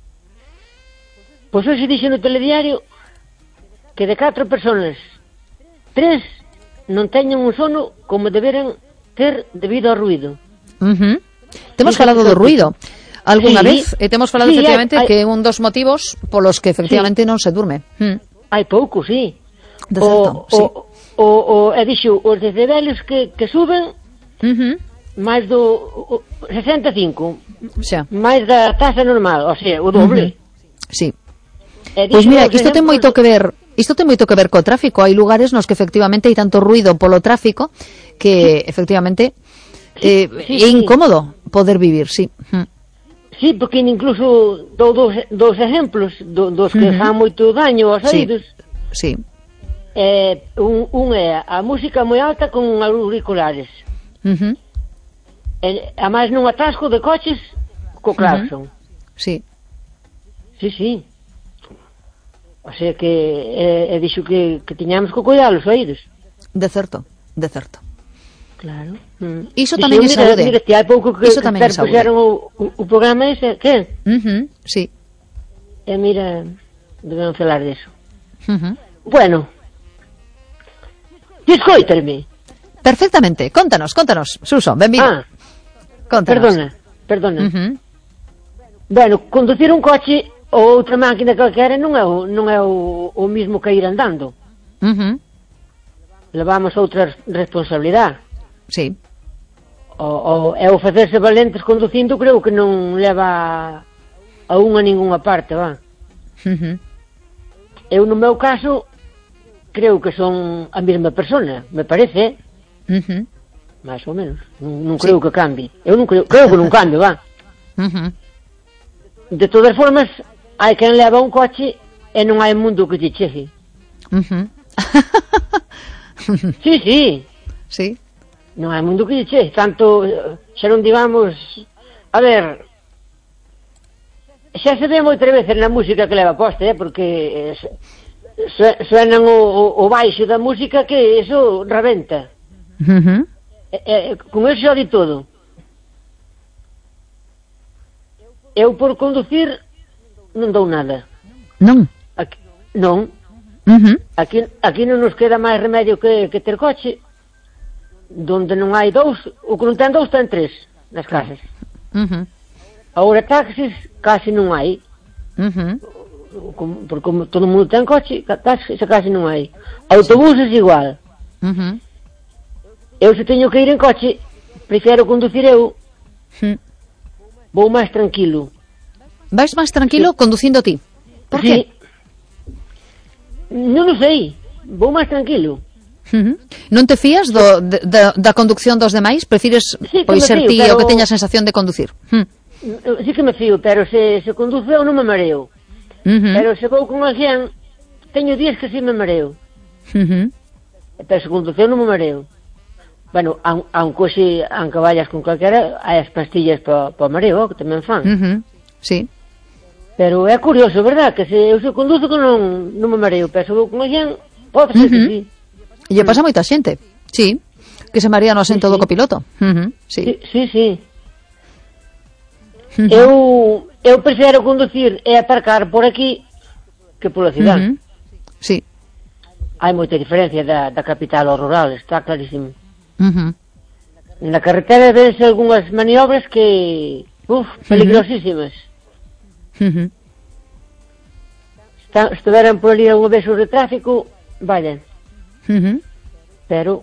Pois hoxe dixo no telediario que de catro personas, tres non teñen un sono como deberan ter debido ao ruido. uh-huh. Temos Fíjate falado do que- ruido algunha Sí, vez, e temos falado sí, efectivamente hai- que é un dos motivos polos que efectivamente non se durme. Mm. Hai pouco, sí. De certo, o, sí. o, o, o, e dixo, os decibeles que, que suben Uh-huh. máis do o, sesenta e cinco, Xa. máis da taxa normal, o sea, o doble. Sí. E Pois dixo mira, os isto ten exemplos- moito que ver, isto ten moito que ver co tráfico. Hai lugares nos que efectivamente hai tanto ruido polo tráfico que efectivamente eh, sí, é sí. incómodo poder vivir, sí. Mm. Sí, porque incluso dou dos, dos exemplos do, dos que Ujú. fan moito daño aos Sí. oídos. Sí. Eh, un, un é a música moi alta con auriculares. Uh-huh. E, a máis nun atasco de coches co claxon. Sí. Sí, sí. O sea que eh, e dixo que, que tiñamos que cuidar os oídos. De certo, de certo. Claro. Mm. Iso Dixo, tamén é mira, saúde. Mira, que hai pouco que, Iso que tamén é saúde. puxeron o, o, o programa ese, que? Uh-huh. Sí. E mira, debemos falar deso. Uh-huh. Bueno. Escoitarme. Perfectamente. Contanos, contanos, Suso, benvido. Ah, Contanos. perdona, perdona. Uh-huh. Bueno, conducir un coche ou outra máquina calquera non é o, non é o, o mismo que ir andando. Uh-huh. Levamos outra responsabilidade. Sí. O, o, e o facerse valentes conducindo creo que non leva a unha ningunha parte, va. Uh-huh. Eu no meu caso creo que son a mesma persona, me parece, Uh-huh. máis ou menos. Non, non creo que cambie. Eu non creo, creo que non cambie, va. Uh-huh. De todas formas, hai quen leva un coche e non hai mundo que te chegue. Uh-huh. Sí, sí, Sí. non hai mundo que te chegue. Tanto, eh, xa non digamos, a ver, xa se ve moitas veces na música que leva posta, eh, porque eh, su- suenan o, o, o baixo da música que eso rebenta. Uh-huh. E, e, con eso xa di todo. Eu por conducir non dou nada. Non. Aquí, non, Uh-huh. aquí, aquí non nos queda máis remedio que, que ter coche. Donde non hai dous, o que non ten dous ten tres nas casas. Uh-huh. Agora taxis casi non hai. Uh-huh. Como, porque como todo mundo ten coche, ca- taxis casi non hai. Autobuses igual. Uh-huh. Eu se teño que ir en coche, prefiero conducir eu, Uh-huh. vou máis tranquilo. Vais máis tranquilo sí. conducindo ti. Por sí. que? Non o sei, vou máis tranquilo. Uh-huh. Non te fías do, de, da, da conducción dos demais? Prefires sí, pois ser fío, ti pero... o que teña a sensación de conducir? Hmm. Sí que me fío, pero se, se conduce eu non me mareo. Uh-huh. Pero se vou con alguén, teño días que si me mareo. Uh-huh. Pero se conduce eu non me mareo. Bueno, aunque hoxe, aunque vayas con calquera, hai as pastillas para pa mareo, que tamén fan. Uh-huh. Sí. Pero é curioso, verdad? Que se eu se conduzo que non, non me mareo, pero se vou con alguén, pode ser uh-huh. que sí. E lle pasa a moita xente, sí, que se marea no asento sí, sí. do copiloto. Uh-huh. Sí, sí, sí. sí. Uh-huh. Eu, eu prefiro conducir e aparcar por aquí que pola cidade. Uh-huh. Sí. Hai moita diferencia da, da capital ao rural, está clarísimo. Uh-huh. Na carretera vense algunhas maniobras que, uf, peligrosísimas. Uh-huh. Está, estiveran por ali algún vez de tráfico, vaya. Uh-huh. Pero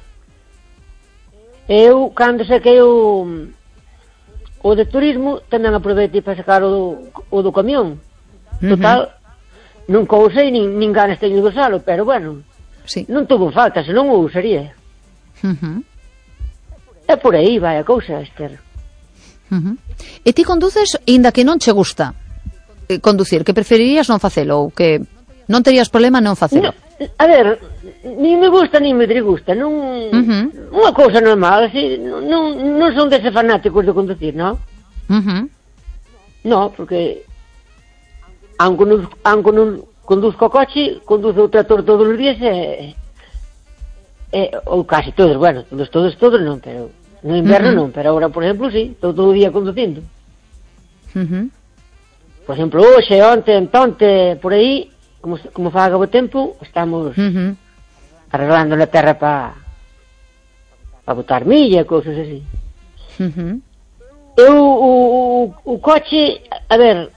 eu, cando saquei o o de turismo, tamén aproveitei para sacar o, o do camión. Total, uh-huh. nunca o usei, nin, nin ganas teño de usalo, pero bueno, sí. non tuvo falta, senón o usaría. Uh-huh. É por aí, vai a cousa, Esther. Uh-huh. E ti conduces, inda que non che gusta eh, conducir, que preferirías non facelo, ou que non terías problema non facelo? No, a ver, nin me gusta nin me disgusta, non, uh-huh. unha cousa normal, así, non, non son dese fanáticos de conducir, non? Uh-huh. No, porque aunque non, aunque non conduzco o coche, conduzo o trator todos os días e, e ou casi todos, bueno, todos, todos, todos non, pero no inverno uh-huh. non, pero agora, por exemplo, sí, estou todo o día conducindo. Uh-huh. Por exemplo, hoxe, onte, entonte, por aí, como, como faga o tempo, estamos uh-huh. arreglando na terra para pa botar milla, cousas así. Uh-huh. Eu, o, o, o coche, a ver,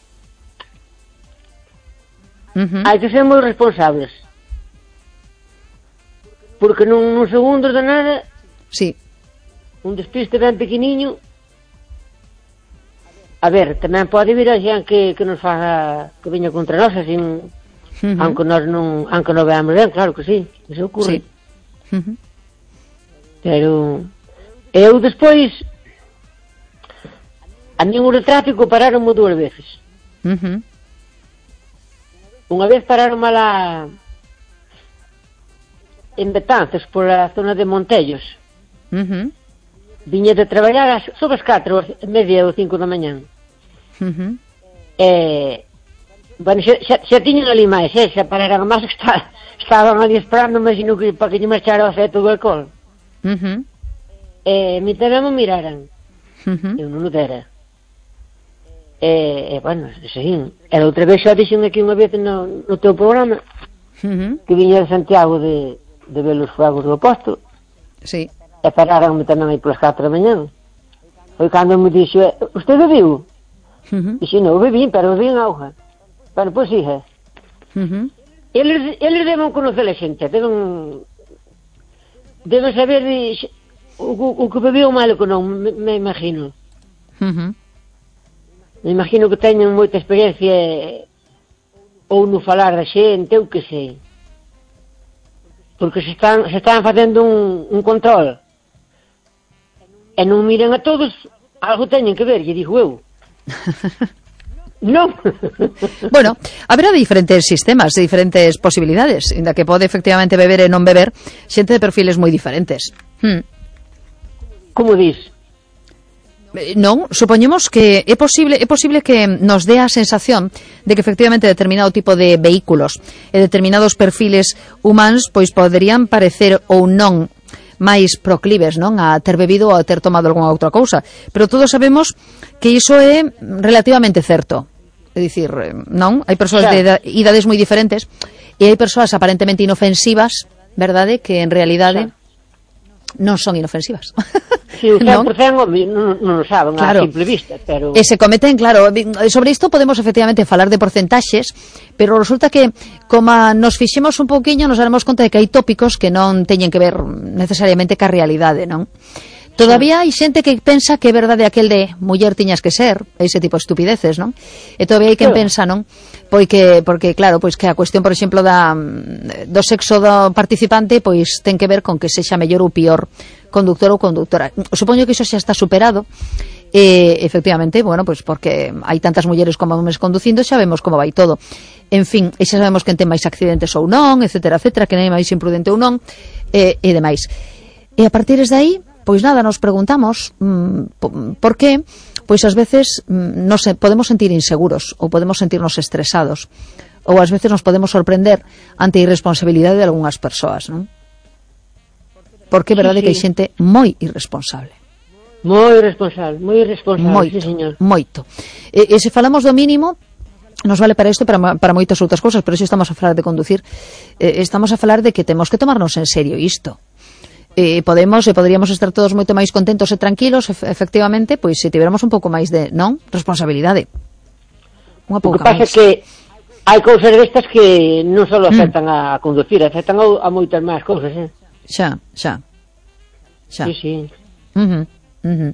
uh-huh. hai que ser moi responsables. Porque nun, nun segundos de nada, sí. un despiste ben pequeniño, a ver, tamén pode vir a xen que, que nos faga, que veña contra nós, así, uh-huh. aunque nós non, aunque non veamos ben, claro que sí, eso ocurre. Sí. Uh-huh. Pero eu despois, a min o de tráfico pararonme dúas veces. Uh-huh. Unha vez pararon lá en Betanzos, por a zona de Montellos. Uh-huh. Viña de traballar sobre as catro, media ou cinco da mañán. Uh-huh. E, bueno, xa, xa, xa tiñan ali máis, eh, xa pararon máis que está, estaban ali esperando, imagino que para que lle marchara o efecto do alcohol. Uh-huh. E mi tamén me miraran. Uh-huh. Eu non o dera. E, e bueno, seguín. E outra vez xa dixen aquí unha vez no, no teu programa, uh-huh. que viña de Santiago de, de ver os fuegos do apóstolo. Sí. E pararonme tamén aí polas catro da mañán. Foi cando me dixo, usted bebiu? Uh-huh. Dixo, non, bebín, pero bebín auga. Bueno, pois pues, hija. Uh-huh. Eles, eles deben conocer a xente, deben deben saber de, o, o que bebeu mal o que non, me, me imagino. Uh-huh. Me imagino que teñen moita experiencia ou no falar da xente, ou que sei. Porque se están, se están facendo un, un control e non miran a todos, algo teñen que ver, lle digo eu. Non. Bueno, haberá diferentes sistemas, diferentes posibilidades, inda que pode efectivamente beber e non beber xente de perfiles moi diferentes. Hmm. Como dis? Non, supoñemos que é posible é posible que nos dé a sensación de que efectivamente determinado tipo de vehículos e determinados perfiles humanos pois poderían parecer ou non máis proclives, non, a ter bebido ou a ter tomado algunha outra cousa, pero todos sabemos que iso é relativamente certo. É dicir, non, hai persoas claro. de idades moi diferentes e hai persoas aparentemente inofensivas, verdade, que en realidade claro. non son inofensivas. Si, o cen por cento non, non o saben claro. a simple vista, pero... E se cometen, claro, sobre isto podemos efectivamente falar de porcentaxes, pero resulta que, como nos fixemos un pouquiño, nos daremos conta de que hai tópicos que non teñen que ver necesariamente ca realidade, non? Todavía hai xente que pensa que é verdade aquel de muller tiñas que ser, ese tipo de estupideces, non? E todavía hai quen pensa, non? Porque, porque claro, pois que a cuestión, por exemplo, da, do sexo do participante, pois ten que ver con que sexa mellor ou pior conductor ou conductora. Supoño que iso xa está superado, e, efectivamente, bueno, pois porque hai tantas mulleres como homes conducindo, xa vemos como vai todo. En fin, e xa sabemos quen ten máis accidentes ou non, etcétera, etcétera, que non é máis imprudente ou non, e, e demais. E a partir de aí, pois nada, nos preguntamos mmm, por qué, pois ás veces mmm, nos podemos sentir inseguros ou podemos sentirnos estresados ou ás veces nos podemos sorprender ante a irresponsabilidade de algunhas persoas, non? Porque é verdade sí, sí. que hai xente moi irresponsable. Moi irresponsable, moi irresponsable, moito, sí, señor. Moito. E, e se falamos do mínimo, nos vale para isto e para, para moitas outras cousas, pero se estamos a falar de conducir, eh, estamos a falar de que temos que tomarnos en serio isto. Eh, podemos e poderíamos estar todos moito máis contentos e tranquilos, ef efectivamente, pois se tiveramos un pouco máis de, non, responsabilidade. Unha pouca máis. O que pasa é que hai cousas destas que non só afectan mm. a conducir, afectan a, a moitas máis cousas, eh? Xa, xa. Xa. Sí, sí. Uh -huh, uh -huh.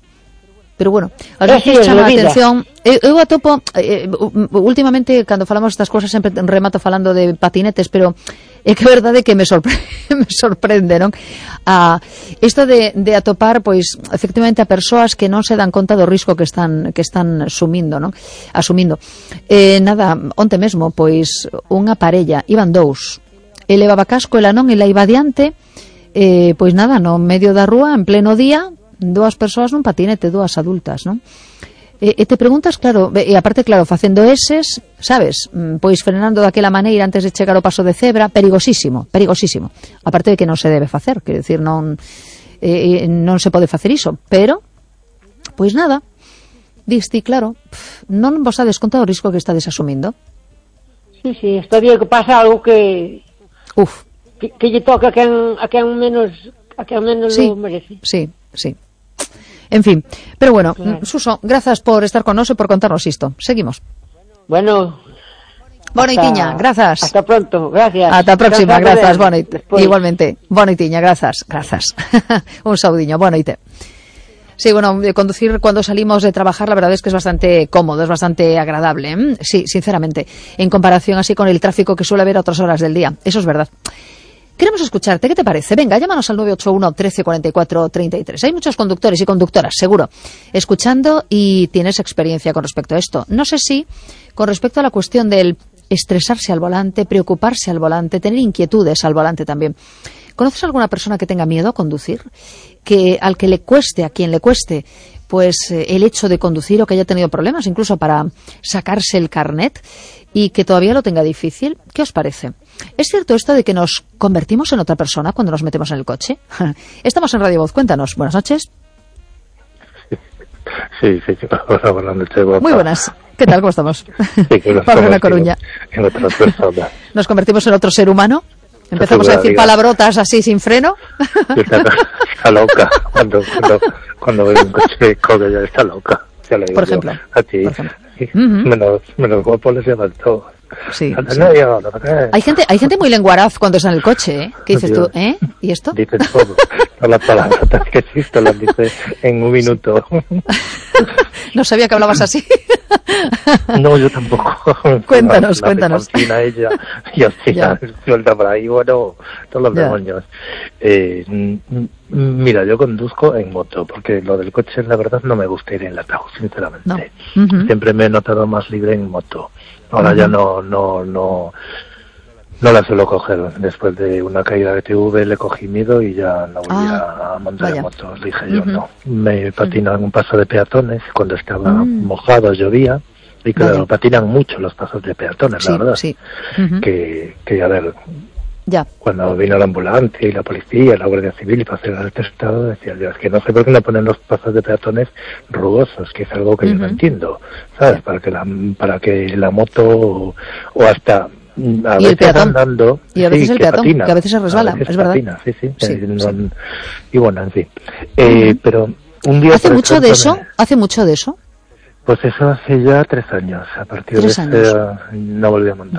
Pero bueno, a veces chama a atención. Eu, eu atopo, eh, últimamente, cando falamos estas cousas, sempre remato falando de patinetes, pero é que é verdade que me sorprende, me sorprende, non? Ah, isto de, de atopar, pois, efectivamente, a persoas que non se dan conta do risco que están que están sumindo, non? Asumindo. Eh, nada, onte mesmo, pois, unha parella, iban dous, e levaba casco, ela non, e la iba adiante, eh, pois nada, no medio da rúa, en pleno día, dúas persoas nun patinete, dúas adultas, non? E, e te preguntas, claro, e aparte, claro, facendo eses, sabes, pois frenando daquela maneira antes de chegar ao paso de cebra, perigosísimo, perigosísimo. Aparte de que non se debe facer, quero dicir, non eh, non se pode facer iso, pero pois nada, diste, claro, pff, non vos dades conta do risco que estades asumindo. Sí, sí, está bien que pasa algo que Uf, que, que lle toca a quen, a quen menos a quen menos sí, lo merece. Sí, sí. En fin, pero bueno, claro. Suso, grazas por estar con nos e por contarnos isto. Seguimos. Bueno, Bonoitiña, grazas. Hasta pronto, gracias. Ata a próxima, grazas, bonoit. Después. Igualmente, bonoitiña, grazas, grazas. Un saudiño, bonoite. Sí, bueno, de conducir cuando salimos de trabajar, la verdad es que es bastante cómodo, es bastante agradable, ¿eh? Sí, sinceramente, en comparación así con el tráfico que suele haber a otras horas del día. Eso es verdad. Queremos escucharte, ¿qué te parece? Venga, llámanos al nueve ocho uno, trece, cuarenta y cuatro, treinta y tres. Hay muchos conductores y conductoras, seguro, escuchando y tienes experiencia con respecto a esto. No sé si con respecto a la cuestión del estresarse al volante, preocuparse al volante, tener inquietudes al volante también. ¿Conoces alguna persona que tenga miedo a conducir? Que al que le cueste, a quien le cueste, pues eh, el hecho de conducir o que haya tenido problemas incluso para sacarse el carnet y que todavía lo tenga difícil. ¿Qué os parece? ¿Es cierto esto de que nos convertimos en otra persona cuando nos metemos en el coche? Estamos en Radio Voz, cuéntanos. Buenas noches. Sí, sí, sí. Hola, buenas noches. Buenas. Muy buenas. ¿Qué tal? ¿Cómo estamos? Sí, que nos Pablo La Coruña. En otras personas. ¿Nos convertimos en otro ser humano? ¿Empezamos a decir palabrotas así sin freno? Está, está loca. Cuando, cuando, cuando ve un coche coge ya está loca. Ya le digo por ejemplo. Yo, a ti. Por ejemplo. Sí. Uh-huh. Menos, menos guapo les llaman todos. Sí, sí. No, yo, no, hay gente, hay gente muy lenguaraz cuando está en el coche, ¿eh? ¿Qué dices tú? ¿Eh? ¿Y esto? Dice todo. Todas las palabras que existen las dice en un minuto. No sabía que hablabas así. No, yo tampoco. Cuéntanos, la, cuéntanos. La ella y al final suelta por ahí, bueno, todos los ya. demonios. Eh, mira, yo conduzco en moto, porque lo del coche, la verdad, no me gusta ir enlatado, sinceramente. No. Uh-huh. Siempre me he notado más libre en moto. Ahora uh-huh. ya no, no, no, no la suelo coger. Después de una caída de T V le cogí miedo y ya no volví ah, a montar en moto. Dije yo, uh-huh. no. Me patinan en un paso de peatones cuando estaba uh-huh. mojado, llovía. Y claro, vale. patinan mucho los pasos de peatones, sí, la verdad. Sí. Uh-huh. Que, que, a ver, ya. cuando vino la ambulancia y la policía, la Guardia Civil y para hacer el testado, decía yo, es que no sé por qué no ponen los pasos de peatones rugosos, que es algo que uh-huh. yo no entiendo, ¿sabes? Sí. Para que la, para que la moto o, o hasta... A y veces el peatón. andando, y a veces sí, el que peatón, patina, que a veces se resbala, veces es verdad. Patina, sí, sí, sí, eh, no, sí. Y bueno, en fin. Eh, uh-huh. Pero un día... ¿Hace mucho de eso? Me... ¿Hace mucho de eso? Pues eso hace ya tres años. A partir ¿Tres de años? ese no volví a montar. Vaya.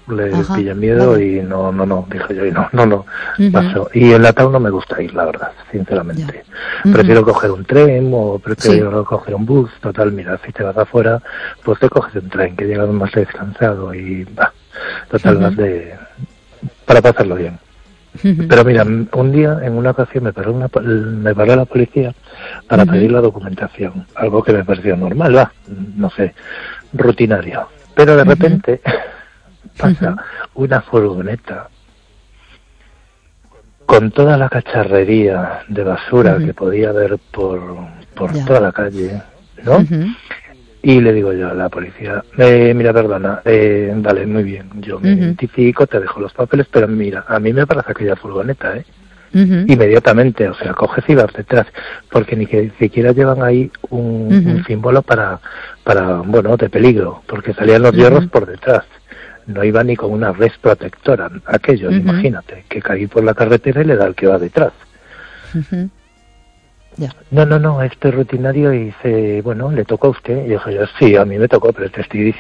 le Ajá, pillé miedo vale. y no, no, no, dije yo, y no, no, no, Ujú. pasó. Y en la T A U no me gusta ir, la verdad, sinceramente. Ujú. Prefiero coger un tren o prefiero Sí. coger un bus, total, mira, si te vas afuera, pues te coges un tren, que llegas más descansado y, va, total, Ujú. vas de, para pasarlo bien. Ujú. Pero mira, un día, en una ocasión, me paró, una, pol- me paró la policía para Ujú. pedir la documentación, algo que me pareció normal, va, no sé, rutinario. Pero de Ujú. repente pasa Ujú. una furgoneta con toda la cacharrería de basura Ujú. que podía haber por, por Ya. toda la calle, ¿no? Ujú. Y le digo yo a la policía, eh, mira, perdona, eh, vale, muy bien, yo me Ujú. identifico, te dejo los papeles, pero mira, a mí me parece aquella furgoneta, ¿eh? Ujú. Inmediatamente, o sea, coges y vas detrás, porque ni que siquiera llevan ahí un, Ujú. un símbolo para, para, bueno, de peligro, porque salían los Ujú. hierros por detrás. No iba ni con una red protectora, aquello, Ujú. imagínate, que caí por la carretera y le da al que va detrás. Ujú. Ya. No, no, no, esto es rutinario y dice, bueno, le tocó a usted. Y yo dije, yo, sí, a mí me tocó, pero te estoy diciendo